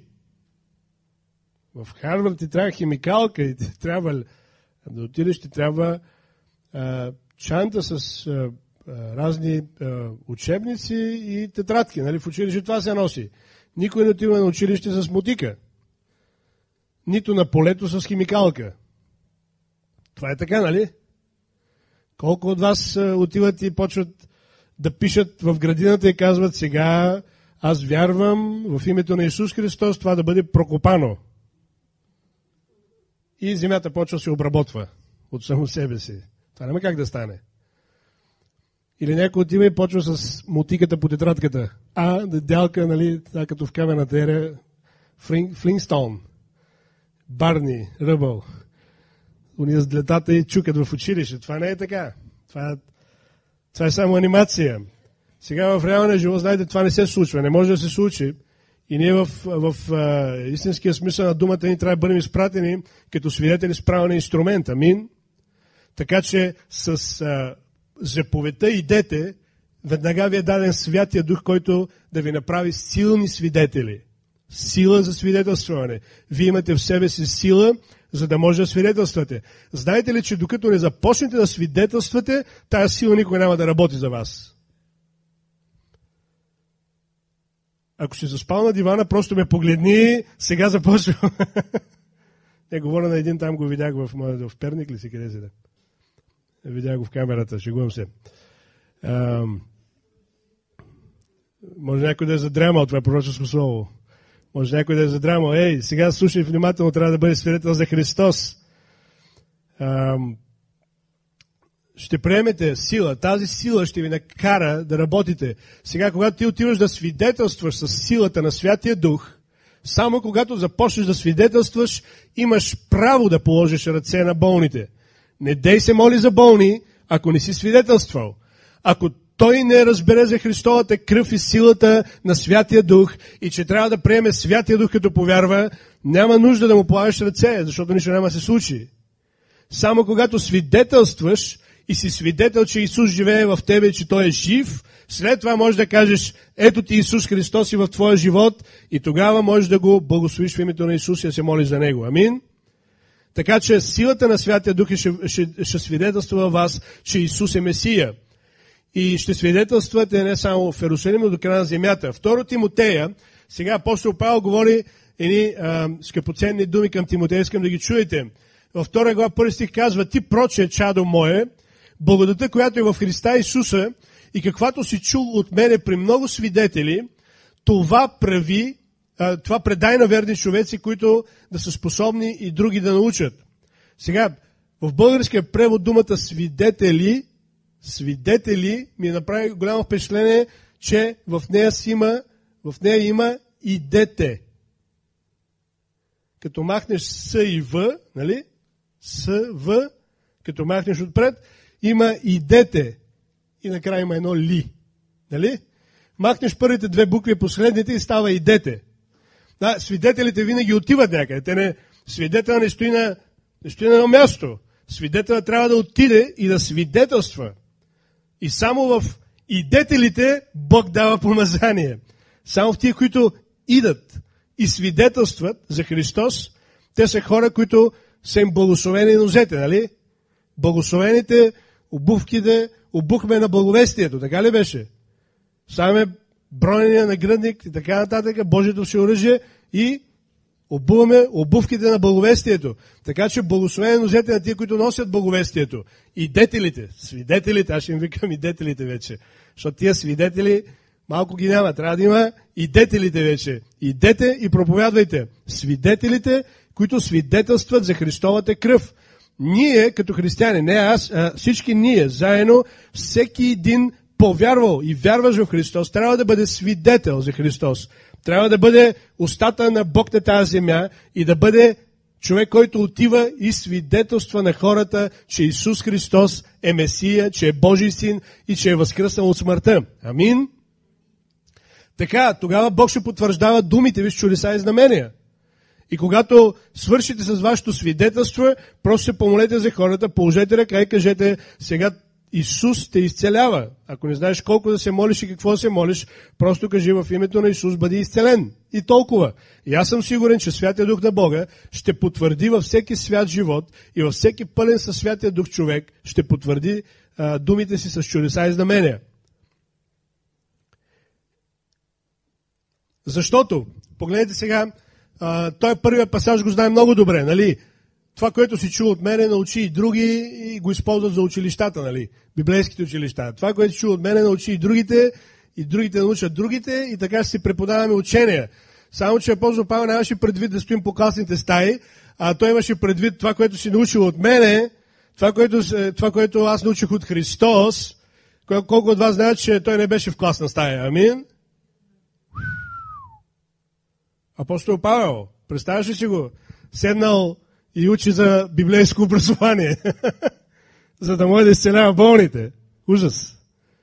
В Харвард ти трябва химикалка и ти трябва да отидеш, ти трябва чанта с разни учебници и тетрадки. Нали? В училище това се носи. Никой не отива на училище с мотика. Нито на полето с химикалка. Това е така, нали? Колко от вас отиват и почват да пишат в градината и казват: сега аз вярвам в името на Исус Христос това да бъде прокопано. И земята почва да се обработва от само себе си. Това няма как да стане. Или някой отива и почва с мотиката по тетрадката. Дялка, нали, като в камената ера, Флинстоун, Барни, Ръбъл. Уния с длетата и чукат в училище. Това не е така. Това е само анимация. Сега в реалния живот, знаете, това не се случва. Не може да се случи. И ние в истинския смисъл на думата ни трябва да бъдем изпратени като свидетели с правилен инструмент. Амин. Така че с заповедта идете, веднага ви е даден Святия Дух, който да ви направи силни свидетели. Сила за свидетелстване. Вие имате в себе си сила, за да може да свидетелствате. Знаете ли, че докато не започнете да свидетелствате, тая сила никой няма да работи за вас? Ако си заспал на дивана, просто ме погледни, сега започвам. Не, говоря на един, там го видях в Перник ли си, къде си да? Видях го в камерата, шегувам се. Може някой да е задрямал, това е пророческо слово. Може някой да е задрямал: сега слушай внимателно, трябва да бъде свидетел за Христос. Ще приемете сила. Тази сила ще ви накара да работите. Сега, когато ти отиваш да свидетелстваш с силата на Святия Дух, само когато започнеш да свидетелстваш, имаш право да положиш ръце на болните. Не дей се моли за болни, ако не си свидетелствал. Ако той не разбере за Христовата кръв и силата на Святия Дух и че трябва да приеме Святия Дух като повярва, няма нужда да му полагаш ръце, защото нищо няма да се случи. Само когато свидетелстваш и си свидетел, че Исус живее в тебе и че Той е жив, след това можеш да кажеш: ето ти Исус Христос и в твоя живот, и тогава можеш да го благословиш в името на Исус и да се молиш за Него. Амин? Така че силата на Святия Дух ще свидетелства във вас, че Исус е Месия. И ще свидетелствате не само в Иерусалим, но до края на земята. Второ Тимотея, сега апостол Павел говори едни скъпоценни думи към Тимотея, искам да ги чуете. Във 2 глава 1 стих казва: ти проче, чадо мое, благодата, която е в Христа Исуса, и каквато си чул от мене при много свидетели, това предай на верни човеци, които да са способни и други да научат. Сега, в българския превод думата свидетели ми направи голямо впечатление, че в нея има и дете. Като махнеш С и В, нали? С, В, като махнеш отпред, има и дете. И накрая има едно ли. Нали? Махнеш първите две букви, последните, и става и дете. Да, свидетелите винаги отиват някъде. Свидетел не стои на едно място. Свидетелът трябва да отиде и да свидетелства. И само в идетелите Бог дава помазание. Само в тия, които идат и свидетелстват за Христос, те са хора, които са им благословени нозете, нали? Благословените обувките обухме на благовестието, така ли беше? Саме бронения нагръдник и така нататък, Божието си оръжие, и обуваме обувките на благовестието. Така че благословени нозете на тия, които носят благовестието. И детелите, свидетелите, аз ще им викам и детелите вече. Защото тия свидетели малко ги няма. Трябва да има и детелите вече. Идете и проповядвайте. Свидетелите, които свидетелстват за Христовата кръв. Ние, като християни, не аз, всички ние, заедно, всеки един повярвал и вярваш в Христос, трябва да бъде свидетел за Христос. Трябва да бъде устата на Бог на тази земя и да бъде човек, който отива и свидетелства на хората, че Исус Христос е Месия, че е Божий син и че е възкръснал от смъртта. Амин? Така, тогава Бог ще потвърждава думите ви с чудеса и знамения. И когато свършите с вашето свидетелство, просто се помолете за хората, положете ръка и кажете: сега Исус те изцелява. Ако не знаеш колко да се молиш и какво да се молиш, просто кажи в името на Исус, бъди изцелен. И толкова. И аз съм сигурен, че Святия Дух на Бога ще потвърди във всеки свят живот и във всеки пълен със Святия Дух човек ще потвърди думите си с чудеса и знамения. Защото, погледнете сега, той първият пасаж го знае много добре, нали? Това, което си чул от мене, научи и други и го използват за училищата, нали? Библейските училища. Това, което си чул от мене, научи и другите научат другите и така ще си преподаваме учения. Само, че апостол Павел нямаше предвид да стоим по класните стаи, а той имаше предвид това, което си научил от мене, това, което аз научих от Христос. Колко от вас знаят, че той не беше в класна стая? Амин? Апостол Павел, представяш ли си го? Седнал и учи за библейско образование, за да може да изцелява болните. Ужас!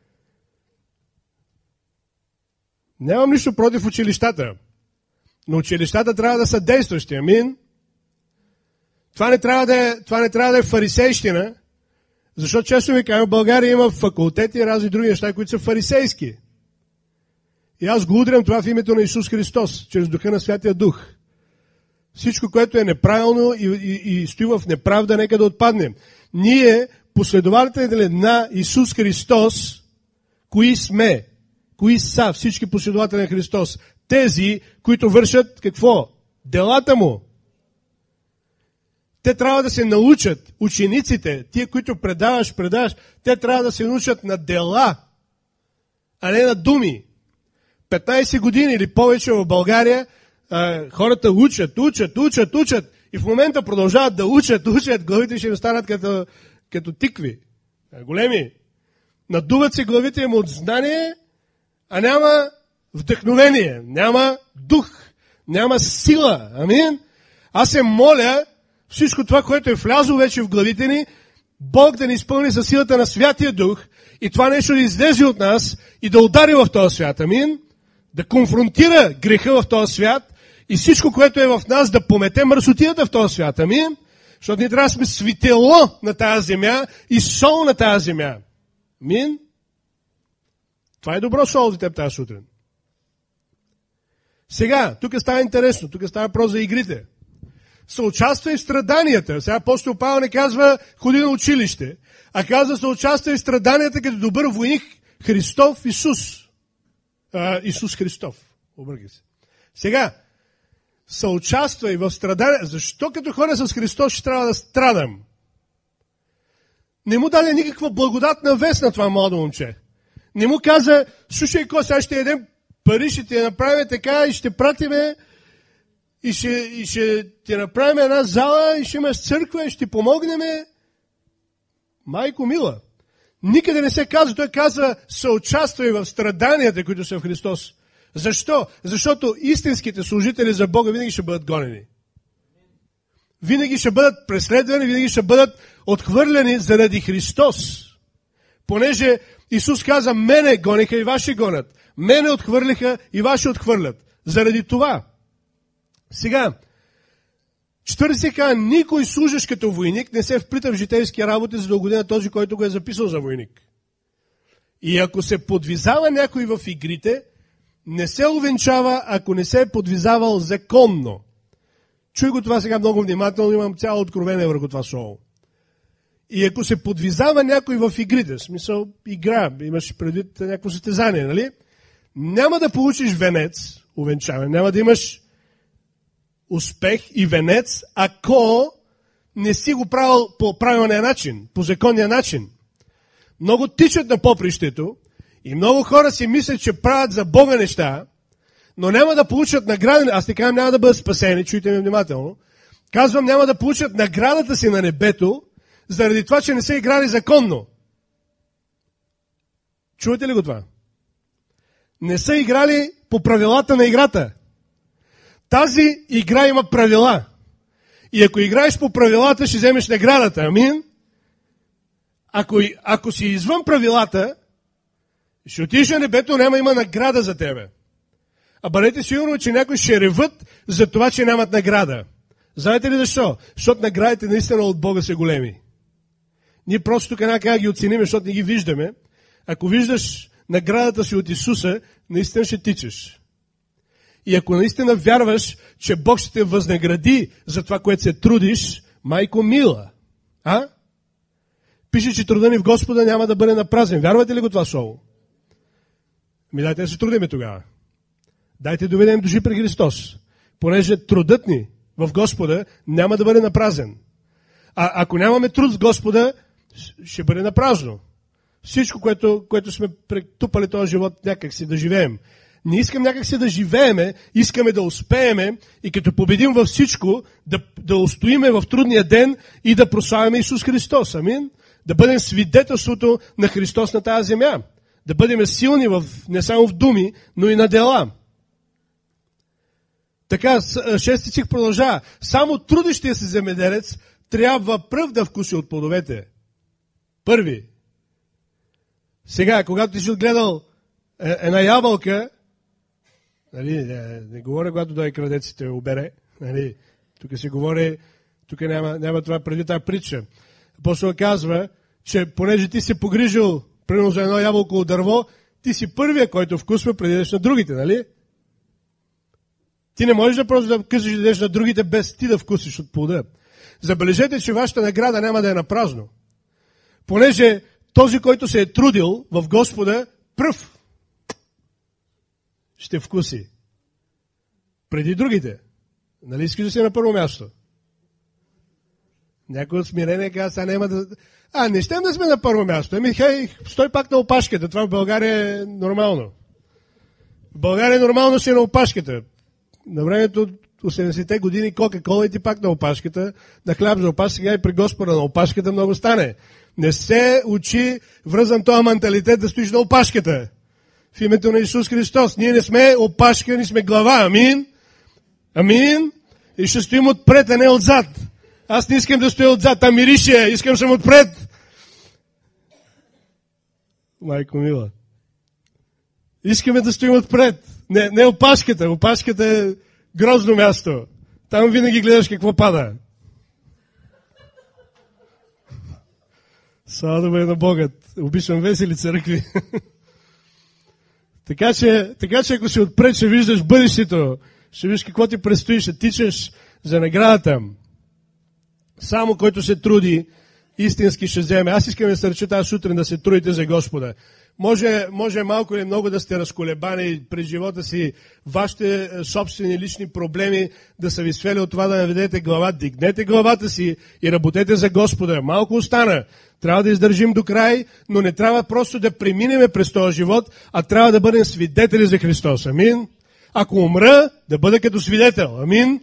Нямам нищо против училищата, но училищата трябва да са действащи. Амин? Това не трябва да е фарисейщина, защото често ви казвам, в България има факултети и разни други неща, които са фарисейски. И аз го удрям това в името на Исус Христос, чрез Духа на Святия Дух. Всичко, което е неправилно и стои в неправда, нека да отпаднем. Ние, последователи на Исус Христос, кои сме? Кои са всички последователи на Христос? Тези, които вършат какво? Делата Му. Те трябва да се научат, учениците, тия, които предаваш, те трябва да се научат на дела, а не на думи. 15 години или повече в България хората учат и в момента продължават да учат, главите ще им станат като тикви, големи. Надуват се главите им от знание, а няма вдъхновение, няма дух, няма сила. Амин? Аз се моля всичко това, което е влязло вече в главите ни, Бог да ни изпълни със силата на Святия Дух и това нещо да излезе от нас и да удари в този свят. Амин? Да конфронтира греха в този свят и всичко, което е в нас, да помете мърсотията в този свят. Амин? Защото ние трябва да сме светило на тази земя и сол на тази земя. Амин? Това е добро сол за теб тази сутрин. Сега, тук става интересно, тук става въпрос за игрите. Съучаствай в страданията. Сега апостол Павел не казва ходи на училище, а казва съучаствай в страданията като добър войник Христов Исус. Исус Христов. Объркай се. Сега, съучаствай в страдания. Защо като хора с Христос ще трябва да страдам? Не му даде никаква благодатна вест на това младо момче. Не му каза, слушай, сега ще ядем пари, ще ти направим така и ще пратиме и ще ти направим една зала и ще имаш църква и ще ти помогнем. Майко мила. Никъде не се казва. Той казва, съучаствай в страданията, които са в Христос. Защо? Защото истинските служители за Бога винаги ще бъдат гонени. Винаги ще бъдат преследвани, винаги ще бъдат отхвърляни заради Христос. Понеже Исус каза, мене гониха и ваши гонят. Мене отхвърлиха и ваши отхвърлят. Заради това. Сега, 40 казва, никой служащ като войник не се вплита в житейски работи, за да угоди на този, който го е записал за войник. И ако се подвизава някой в игрите, не се увенчава, ако не се е подвизавал законно. Чуй го това сега много внимателно, имам цяло откровение върху това слово. И ако се подвизава някой в игрите, в смисъл игра, имаш предвид някакво състезание, нали? Няма да получиш венец, увенчаване, няма да имаш успех и венец, ако не си го правил по правилния начин, по законния начин. Много тичат на попрището и много хора си мислят, че правят за Бога неща, но няма да получат награда. Аз не казвам, няма да бъдат спасени, чуйте ми внимателно. Казвам, няма да получат наградата си на небето, заради това, че не са играли законно. Чувате ли го това? Не са играли по правилата на играта. Тази игра има правила. И ако играеш по правилата, ще вземеш наградата. Амин? Ако си извън правилата, ще отидеш на небето, има награда за тебе. А бъдете сигурно, че някои ще реват за това, че нямат награда. Знаете ли защо? Защото наградите наистина от Бога са големи. Ние просто тук как ги оценим, защото не ги виждаме. Ако виждаш наградата си от Исуса, наистина ще тичаш. И ако наистина вярваш, че Бог ще те възнагради за това, което се трудиш, майко мила, пише, че труда ни в Господа няма да бъде напразен. Вярвате ли го това слово? Дайте да се трудиме тогава. Дайте да доведем души при Христос. Понеже трудът ни в Господа няма да бъде напразен. А ако нямаме труд в Господа, ще бъде напразно. Всичко, което сме претупали този живот, някак си да живеем. Не искам някак си да живееме, искаме да успееме и като победим във всичко, да устоиме в трудния ден и да прославяме Исус Христос. Амин? Да бъдем свидетелството на Христос на тази земя. Да бъдем силни не само в думи, но и на дела. Така, 6 стих продължава. Само трудещия се земеделец трябва пръв да вкуси от плодовете. Първи. Сега, когато ти си отгледал една ябълка, нали, не говоря, когато дойде крадец и те обере, нали, тук се говори, тук няма това преди тази притча. Апостол казва, че понеже ти си погрижил примерно за едно ябълково дърво, ти си първия, който вкусва преди да дадеш на другите, нали? Ти не можеш да просто да късиш да дадеш на другите, без ти да вкусиш от плода. Забележете, че вашата награда няма да е напразно. Понеже този, който се е трудил в Господа, пръв ще вкуси. Преди другите. Нали искаш да си на първо място? Някой от смирение казва, сега няма да... не щем да сме на първо място. Стой пак на опашката. Това в България е нормално. В България е нормално си на опашката. На времето от 80-те години Кока-кола и ти пак на опашката, на хляб за опашка, сега и при Господа на опашката много стане. Не се учи връзан този менталитет да стоиш на опашката. В името на Исус Христос. Ние не сме опашка, ние сме глава. Амин? Амин? И ще стоим отпред, а не отзад. Аз не искам да стоя отзад, там мирише, искам съм отпред. Майко мила. Искаме да стоим отпред. Не опашката. Опашката е грозно място. Там винаги гледаш какво пада. Слава да бъде на Бога. Обичам весели църкви. Така че ако си отпред, ще виждаш бъдещето. Ще виждаш какво ти предстои. Ще тичаш за наградата. Само който се труди, истински ще вземе. Аз искам да се реча тази сутрин да се трудите за Господа. Може малко или много да сте разколебани през живота си, вашите собствени лични проблеми да са ви свели от това да наведете глава. Дигнете главата си и работете за Господа. Малко остана. Трябва да издържим до край, но не трябва просто да преминеме през този живот, а трябва да бъдем свидетели за Христос. Амин. Ако умра, да бъда като свидетел. Амин.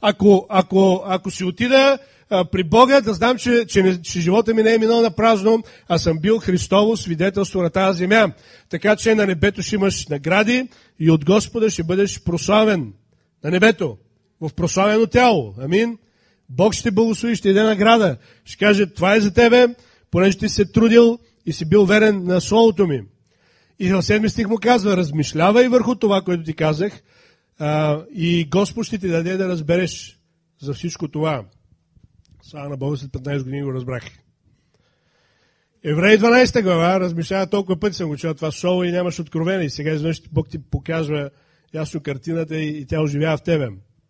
Ако си отида при Бога, да знам, че живота ми не е минал на празно, а съм бил Христово свидетелство на тази земя. Така че на небето ще имаш награди и от Господа ще бъдеш прославен. На небето. В прославено тяло. Амин. Бог ще благослови, ще даде награда. Ще каже, това е за тебе, понеже ти се трудил и си бил верен на словото ми. И в 7 стих му казва, размишлявай върху това, което ти казах, и Господ ще ти даде да разбереш за всичко това. Слава на Бога, след 15 години го разбрах. Евреи 12 глава, размишлява толкова пъти съм го чул това слово и нямаш откровение. И сега изведнъж Бог ти показва ясно картината и тя оживява в тебе.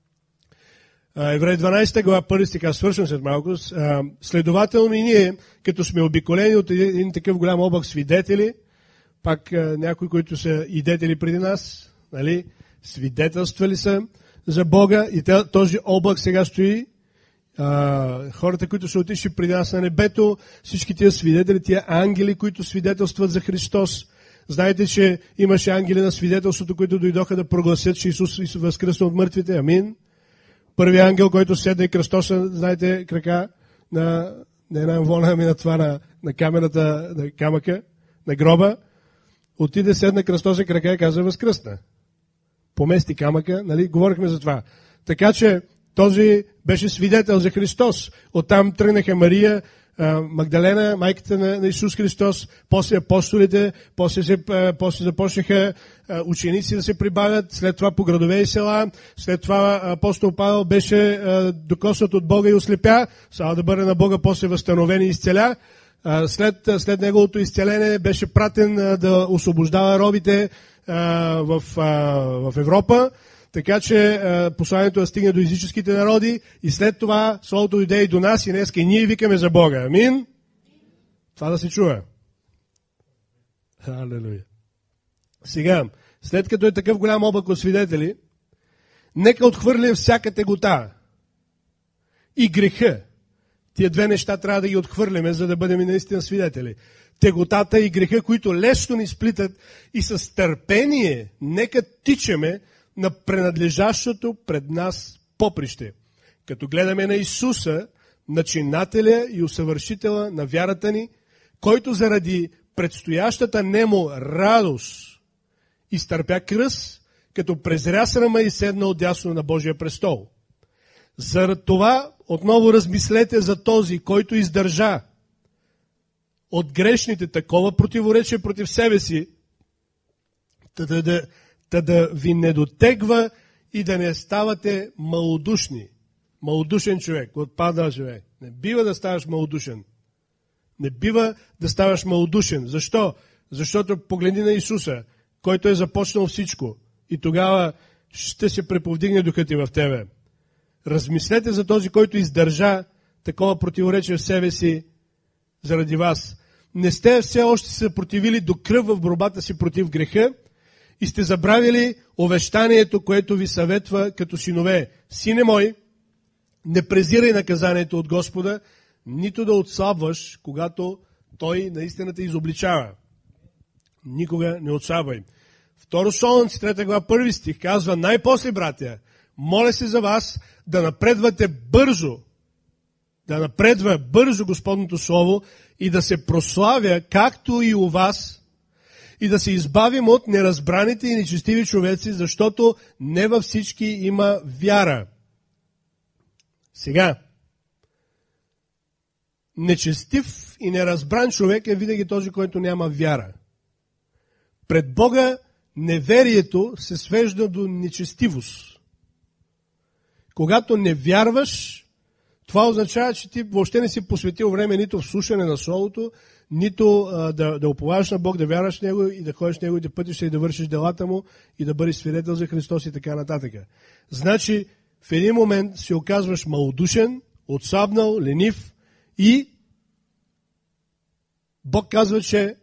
Евреи 12 глава, първи стих, аз свършвам след малко. Следователно и ние, като сме обиколени от един такъв голям облак свидетели, пак някои, които са идетели преди нас, нали, свидетелствали са за Бога и този облак сега стои. Хората, които са отишли преди нас на небето, всички тия свидетели, тия ангели, които свидетелстват за Христос. Знаете, че имаше ангели на свидетелството, които дойдоха да прогласят, че Исус възкръсна от мъртвите. Амин. Първият ангел, който седна и кръстоса, знаете, крака на една вона, ами на това, на камената, на камъка, на гроба, отиде, седна, кръстоса крака и каза възкръсна. Помести камъка, нали, говорихме за това. Така че този беше свидетел за Христос. Оттам тръгнаха Мария, Магдалена, майката на Исус Христос, после апостолите, после започнаха ученици да се прибавят, след това по градове и села, след това апостол Павел беше докоснат от Бога и ослепя, слава да бъде на Бога, после възстановен и изцеля. След неговото изцеление беше пратен да освобождава робите в Европа, така че посланието да стигне до езическите народи и след това Словото дойде и до нас и днеска и ние викаме за Бога. Амин? Това да се чува. Алелуя. Сега, след като е такъв голям облак от свидетели, нека отхвърлим всяка тегота и греха. Тия две неща трябва да ги отхвърляме, за да бъдем наистина свидетели. Теготата и греха, които лесно ни сплитат и с търпение нека тичаме на принадлежащото пред нас поприще. Като гледаме на Исуса, начинателя и усъвършителя на вярата ни, който заради предстоящата нему радост изтърпя кръст, като презря срама и седна отдясно на Божия престол. Заради това отново размислете за този, който издържа от грешните такова противоречие против себе си, да ви не дотегва и да не ставате малодушни. Малодушен човек, отпадал човек. Не бива да ставаш малодушен. Не бива да ставаш малодушен. Защо? Защото погледни на Исуса, който е започнал всичко и тогава ще се преповдигне духът ти в тебе. Размислете за този, който издържа такова противоречие в себе си заради вас. Не сте все още се противили до кръв в борбата си против греха и сте забравили увещанието, което ви съветва като синове. Сине мой, не презирай наказанието от Господа, нито да отслабваш, когато Той наистина те изобличава. Никога не отслабвай. Второ Солунци, 3 глава, 1 стих казва: най-после, братя, моля се за вас да напредвате бързо, да напредва бързо Господното Слово и да се прославя, както и у вас, и да се избавим от неразбраните и нечестиви човеци, защото не във всички има вяра. Сега, нечестив и неразбран човек е винаги този, който няма вяра. Пред Бога неверието се свежда до нечестивост. Когато не вярваш, това означава, че ти въобще не си посветил време нито в слушане на Словото, нито да уповаваш на Бог, да вярваш в Него и да ходиш в Неговите пътища и да вършиш делата Му и да бъдеш свидетел за Христос и така нататък. Значи, в един момент се оказваш малодушен, отслабнал, ленив и Бог казва, че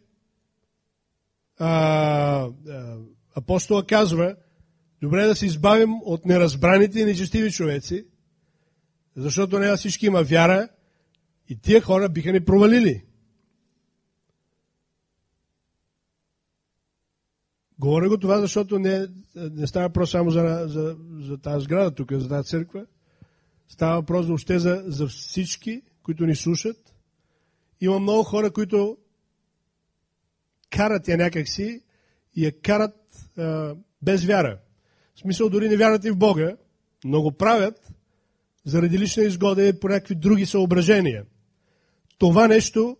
апостола казва: добре да се избавим от неразбраните и нечестиви човеци, защото не всички има вяра и тия хора биха ни провалили. Говоря го това, защото не става въпрос само за тази сграда тук, за тази църква. Става въпрос въобще за всички, които ни слушат. Има много хора, които карат я някакси и я карат без вяра. В смисъл, дори не вярват и в Бога, но го правят заради лична изгода и по някакви други съображения. Това нещо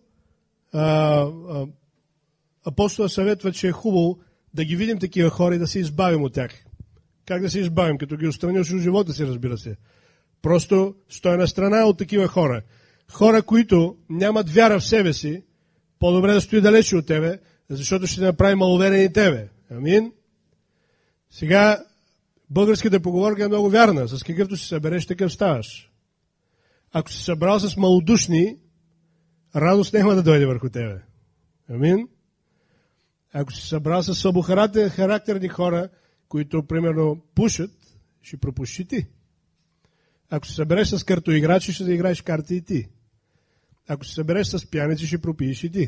апостола съветва, че е хубаво да ги видим такива хора и да се избавим от тях. Как да се избавим? Като ги отстраниш от живота си, разбира се. Просто стой на страна от такива хора. Хора, които нямат вяра в себе си, по-добре да стои далече от тебе, защото ще направи маловерен и тебе. Амин? Сега, българската поговорка е много вярна. С какъвто се събереш, такъв ставаш. Ако си събрал с малодушни, радост няма да дойде върху тебе. Амин? Ако си събрал с слабохарактерни хора, които, примерно, пушат, ще пропуши ти. Ако се събереш с картоиграчи, ще заиграеш карти и ти. Ако се събереш с пияници, ще пропиеш и ти.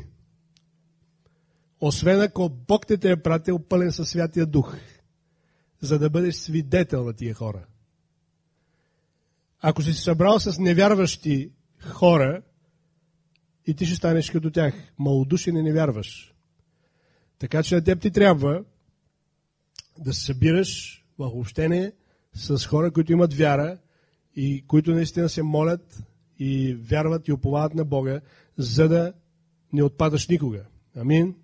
Освен ако Бог те е пратил пълен със Святия Дух, за да бъдеш свидетел на тия хора. Ако си събрал с невярващи хора, и ти ще станеш като тях. Малодушен и не вярваш. Така че на теб ти трябва да се събираш в общение с хора, които имат вяра и които наистина се молят и вярват и уповават на Бога, за да не отпадаш никога. Амин.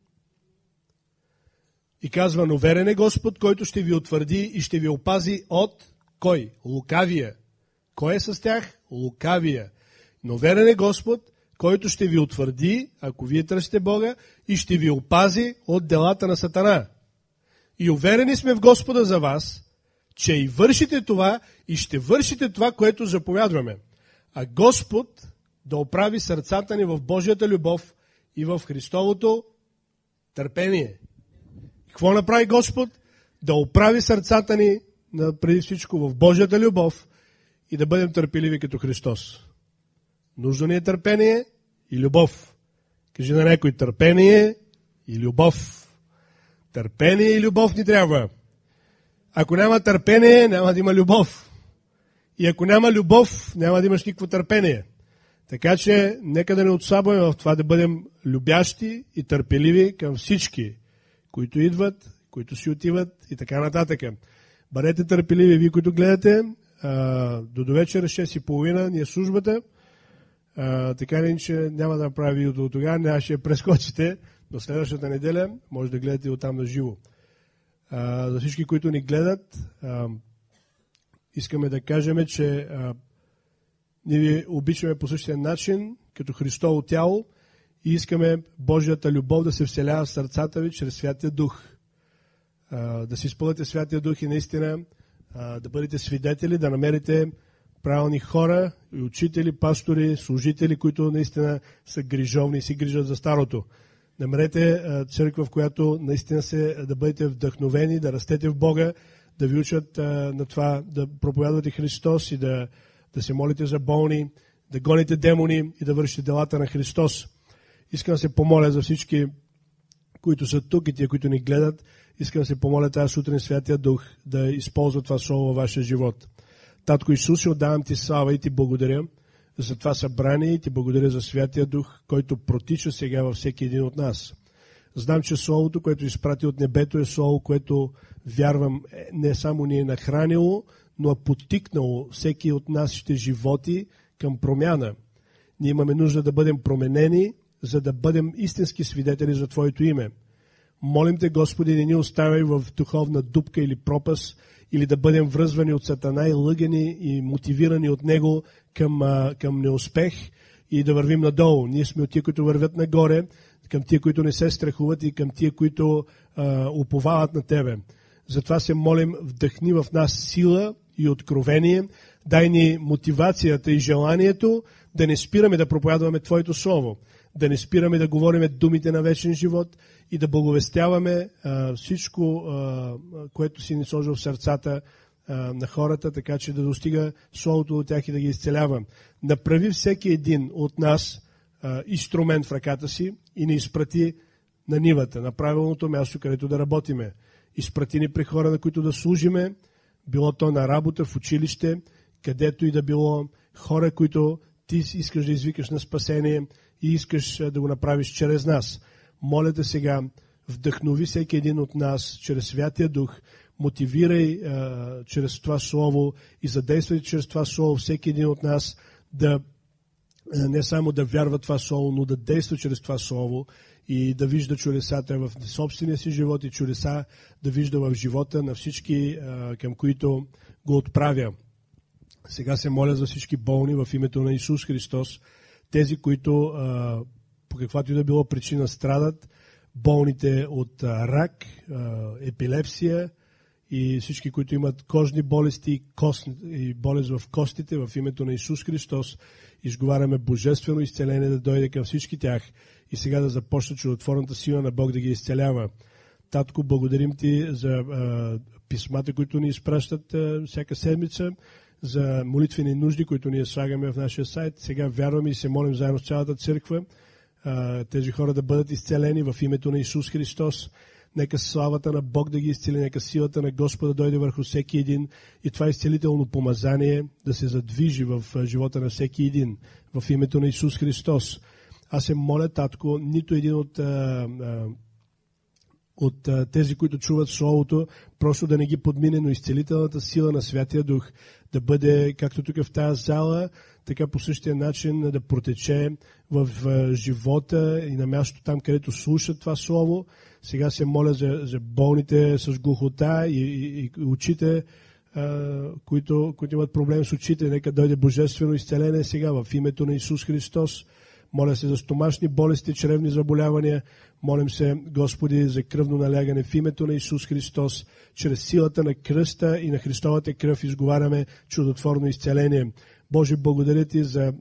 И казва: но верен е Господ, който ще ви утвърди и ще ви опази от кой? Лукавия. Кой е с тях? Лукавия. Но верен е Господ, който ще ви утвърди, ако вие търсите Бога, и ще ви опази от делата на Сатана. И уверени сме в Господа за вас, че и вършите това, и ще вършите това, което заповядваме. А Господ да оправи сърцата ни в Божията любов и в Христовото търпение. Какво направи Господ? Да оправи сърцата ни, преди всичко, в Божията любов и да бъдем търпеливи като Христос. Нужно ни е търпение и любов. Кажи на някой: търпение и любов. Търпение и любов ни трябва. Ако няма търпение, няма да има любов. И ако няма любов, няма да имаш никакво търпение. Така че, нека да не отслабваме в това да бъдем любящи и търпеливи към всички, които идват, които си отиват и така нататък. Бъдете търпеливи, вие, които гледате. До довечера 6:30 ни е службата. Така ли, че няма да направя видеото от тогава, няма ще прескочите до следващата неделя, може да гледате оттам на живо. За всички, които ни гледат, искаме да кажем, че ние ви обичаме по същия начин, като Христово тяло, и искаме Божията любов да се вселява в сърцата ви чрез Святия Дух. Да си изпълните Святия Дух и наистина да бъдете свидетели, да намерите правилни хора, и учители, пастори, служители, които наистина са грижовни и си грижат за старото. Намерете църква, в която наистина да бъдете вдъхновени, да растете в Бога, да ви учат на това да проповядвате Христос и да се молите за болни, да гоните демони и да вършите делата на Христос. Искам да се помоля за всички, които са тук и тия, които ни гледат. Искам да се помоля тази сутрин Святия Дух да използва това слово във вашия живот. Татко Исус, отдавам ти слава и ти благодаря за това събрание и ти благодаря за Святия Дух, който протича сега във всеки един от нас. Знам, че Словото, което изпрати от небето, е Слово, което, вярвам, не само ни е нахранило, но е подтикнало всеки от нашите животи към промяна. Ние имаме нужда да бъдем променени, за да бъдем истински свидетели за Твоето име. Молим Те, Господи, да ни оставяй в духовна дупка или пропаст, или да бъдем връзвани от Сатана и лъгани и мотивирани от него към неуспех и да вървим надолу. Ние сме от тия, които вървят нагоре, към тия, които не се страхуват и към тия, които уповават на Тебе. Затова се молим, вдъхни в нас сила и откровение, дай ни мотивацията и желанието да не спираме да проповядваме Твоето Слово, да не спираме да говориме думите на вечен живот и да благовестяваме всичко, което си ни сложил в сърцата на хората, така че да достига Словото от тях и да ги изцелява. Направи всеки един от нас инструмент в ръката си и ни изпрати на нивата, на правилното място, където да работиме. Изпрати ни при хора, на които да служиме, било то на работа, в училище, където и да било, хора, които ти искаш да извикаш на спасение и искаш да го направиш чрез нас. Моля те сега, вдъхнови всеки един от нас чрез Святия Дух, мотивирай чрез това Слово и задействай чрез това Слово всеки един от нас да не само да вярва това Слово, но да действа чрез това Слово и да вижда чудесата в собствения си живот и чудеса да вижда в живота на всички, към които го отправя. Сега се моля за всички болни в името на Исус Христос, тези, които по каквато и да било причина страдат, болните от рак, епилепсия и всички, които имат кожни болести и болест в костите, в името на Исус Христос, изговаряме божествено изцеление да дойде към всички тях и сега да започне чудотворната сила на Бог да ги изцелява. Татко, благодарим Ти за писмата, които ни изпращат всяка седмица, за молитвени нужди, които ние слагаме в нашия сайт. Сега вярваме и се молим заедно с цялата църква тези хора да бъдат изцелени в името на Исус Христос. Нека славата на Бог да ги изцели, нека силата на Господа дойде върху всеки един и това изцелително помазание да се задвижи в живота на всеки един в името на Исус Христос. Аз се моля, Татко, нито един от тези, които чуват Словото, просто да не ги подмине, но изцелителната сила на Святия Дух да бъде, както тук в тази зала, така по същия начин да протече в живота и на мястото там, където слушат това Слово. Сега се моля за болните с глухота и очите, които имат проблем с очите. Нека дойде божествено изцеление сега в името на Исус Христос. Моля се за стомашни болести, чревни заболявания. Молим се, Господи, за кръвно налягане в името на Исус Христос. Чрез силата на кръста и на Христовата кръв изговаряме чудотворно изцеление. Боже, благодаря Ти за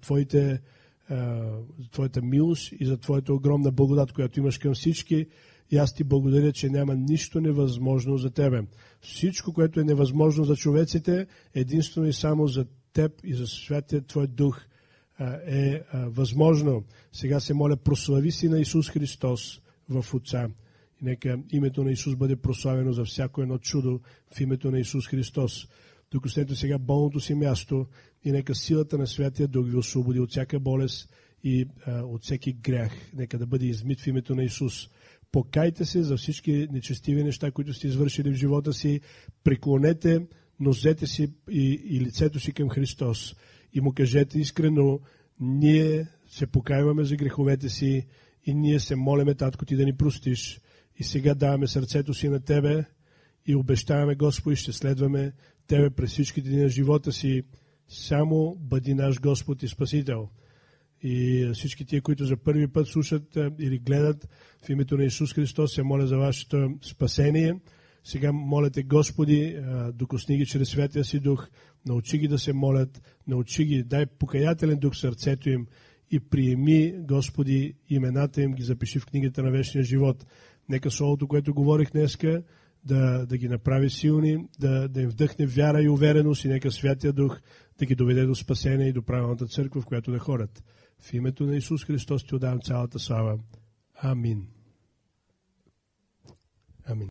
Твоята милост и за Твоята огромна благодат, която имаш към всички. И аз Ти благодаря, че няма нищо невъзможно за Тебе. Всичко, което е невъзможно за човеците, единствено и само за Теб и за Святия Твой Дух е възможно. Сега се моля, прослави си на Исус Христос в Отца. И нека името на Исус бъде прославено за всяко едно чудо в името на Исус Христос. Докоснете сега болното си място и нека силата на Святия Дух ви освободи от всяка болест и от всеки грях. Нека да бъде измит в името на Исус. Покайте се за всички нечестиви неща, които сте извършили в живота си. Преклонете нозете си и лицето си към Христос. И му кажете искрено, ние се покайваме за греховете си и ние се молиме, Татко, Ти да ни простиш. И сега даваме сърцето си на Тебе и обещаваме, Господи, ще следваме Тебе през всичките дни на живота си. Само бъди наш Господ и Спасител. И всички тия, които за първи път слушат или гледат в името на Исус Христос, се моля за вашето спасение. Сега молете, Господи, докосни ги чрез Святия си Дух, научи ги да се молят, научи ги, дай покаятелен дух в сърцето им и приеми, Господи, имената им, ги запиши в книгата на вечния живот. Нека словото, което говорих днеска, да ги направи силни, да им вдъхне вяра и увереност и нека Святия Дух да ги доведе до спасение и до правилната църква, в която да ходят. В името на Исус Христос Ти отдавам цялата слава. Амин. Амин.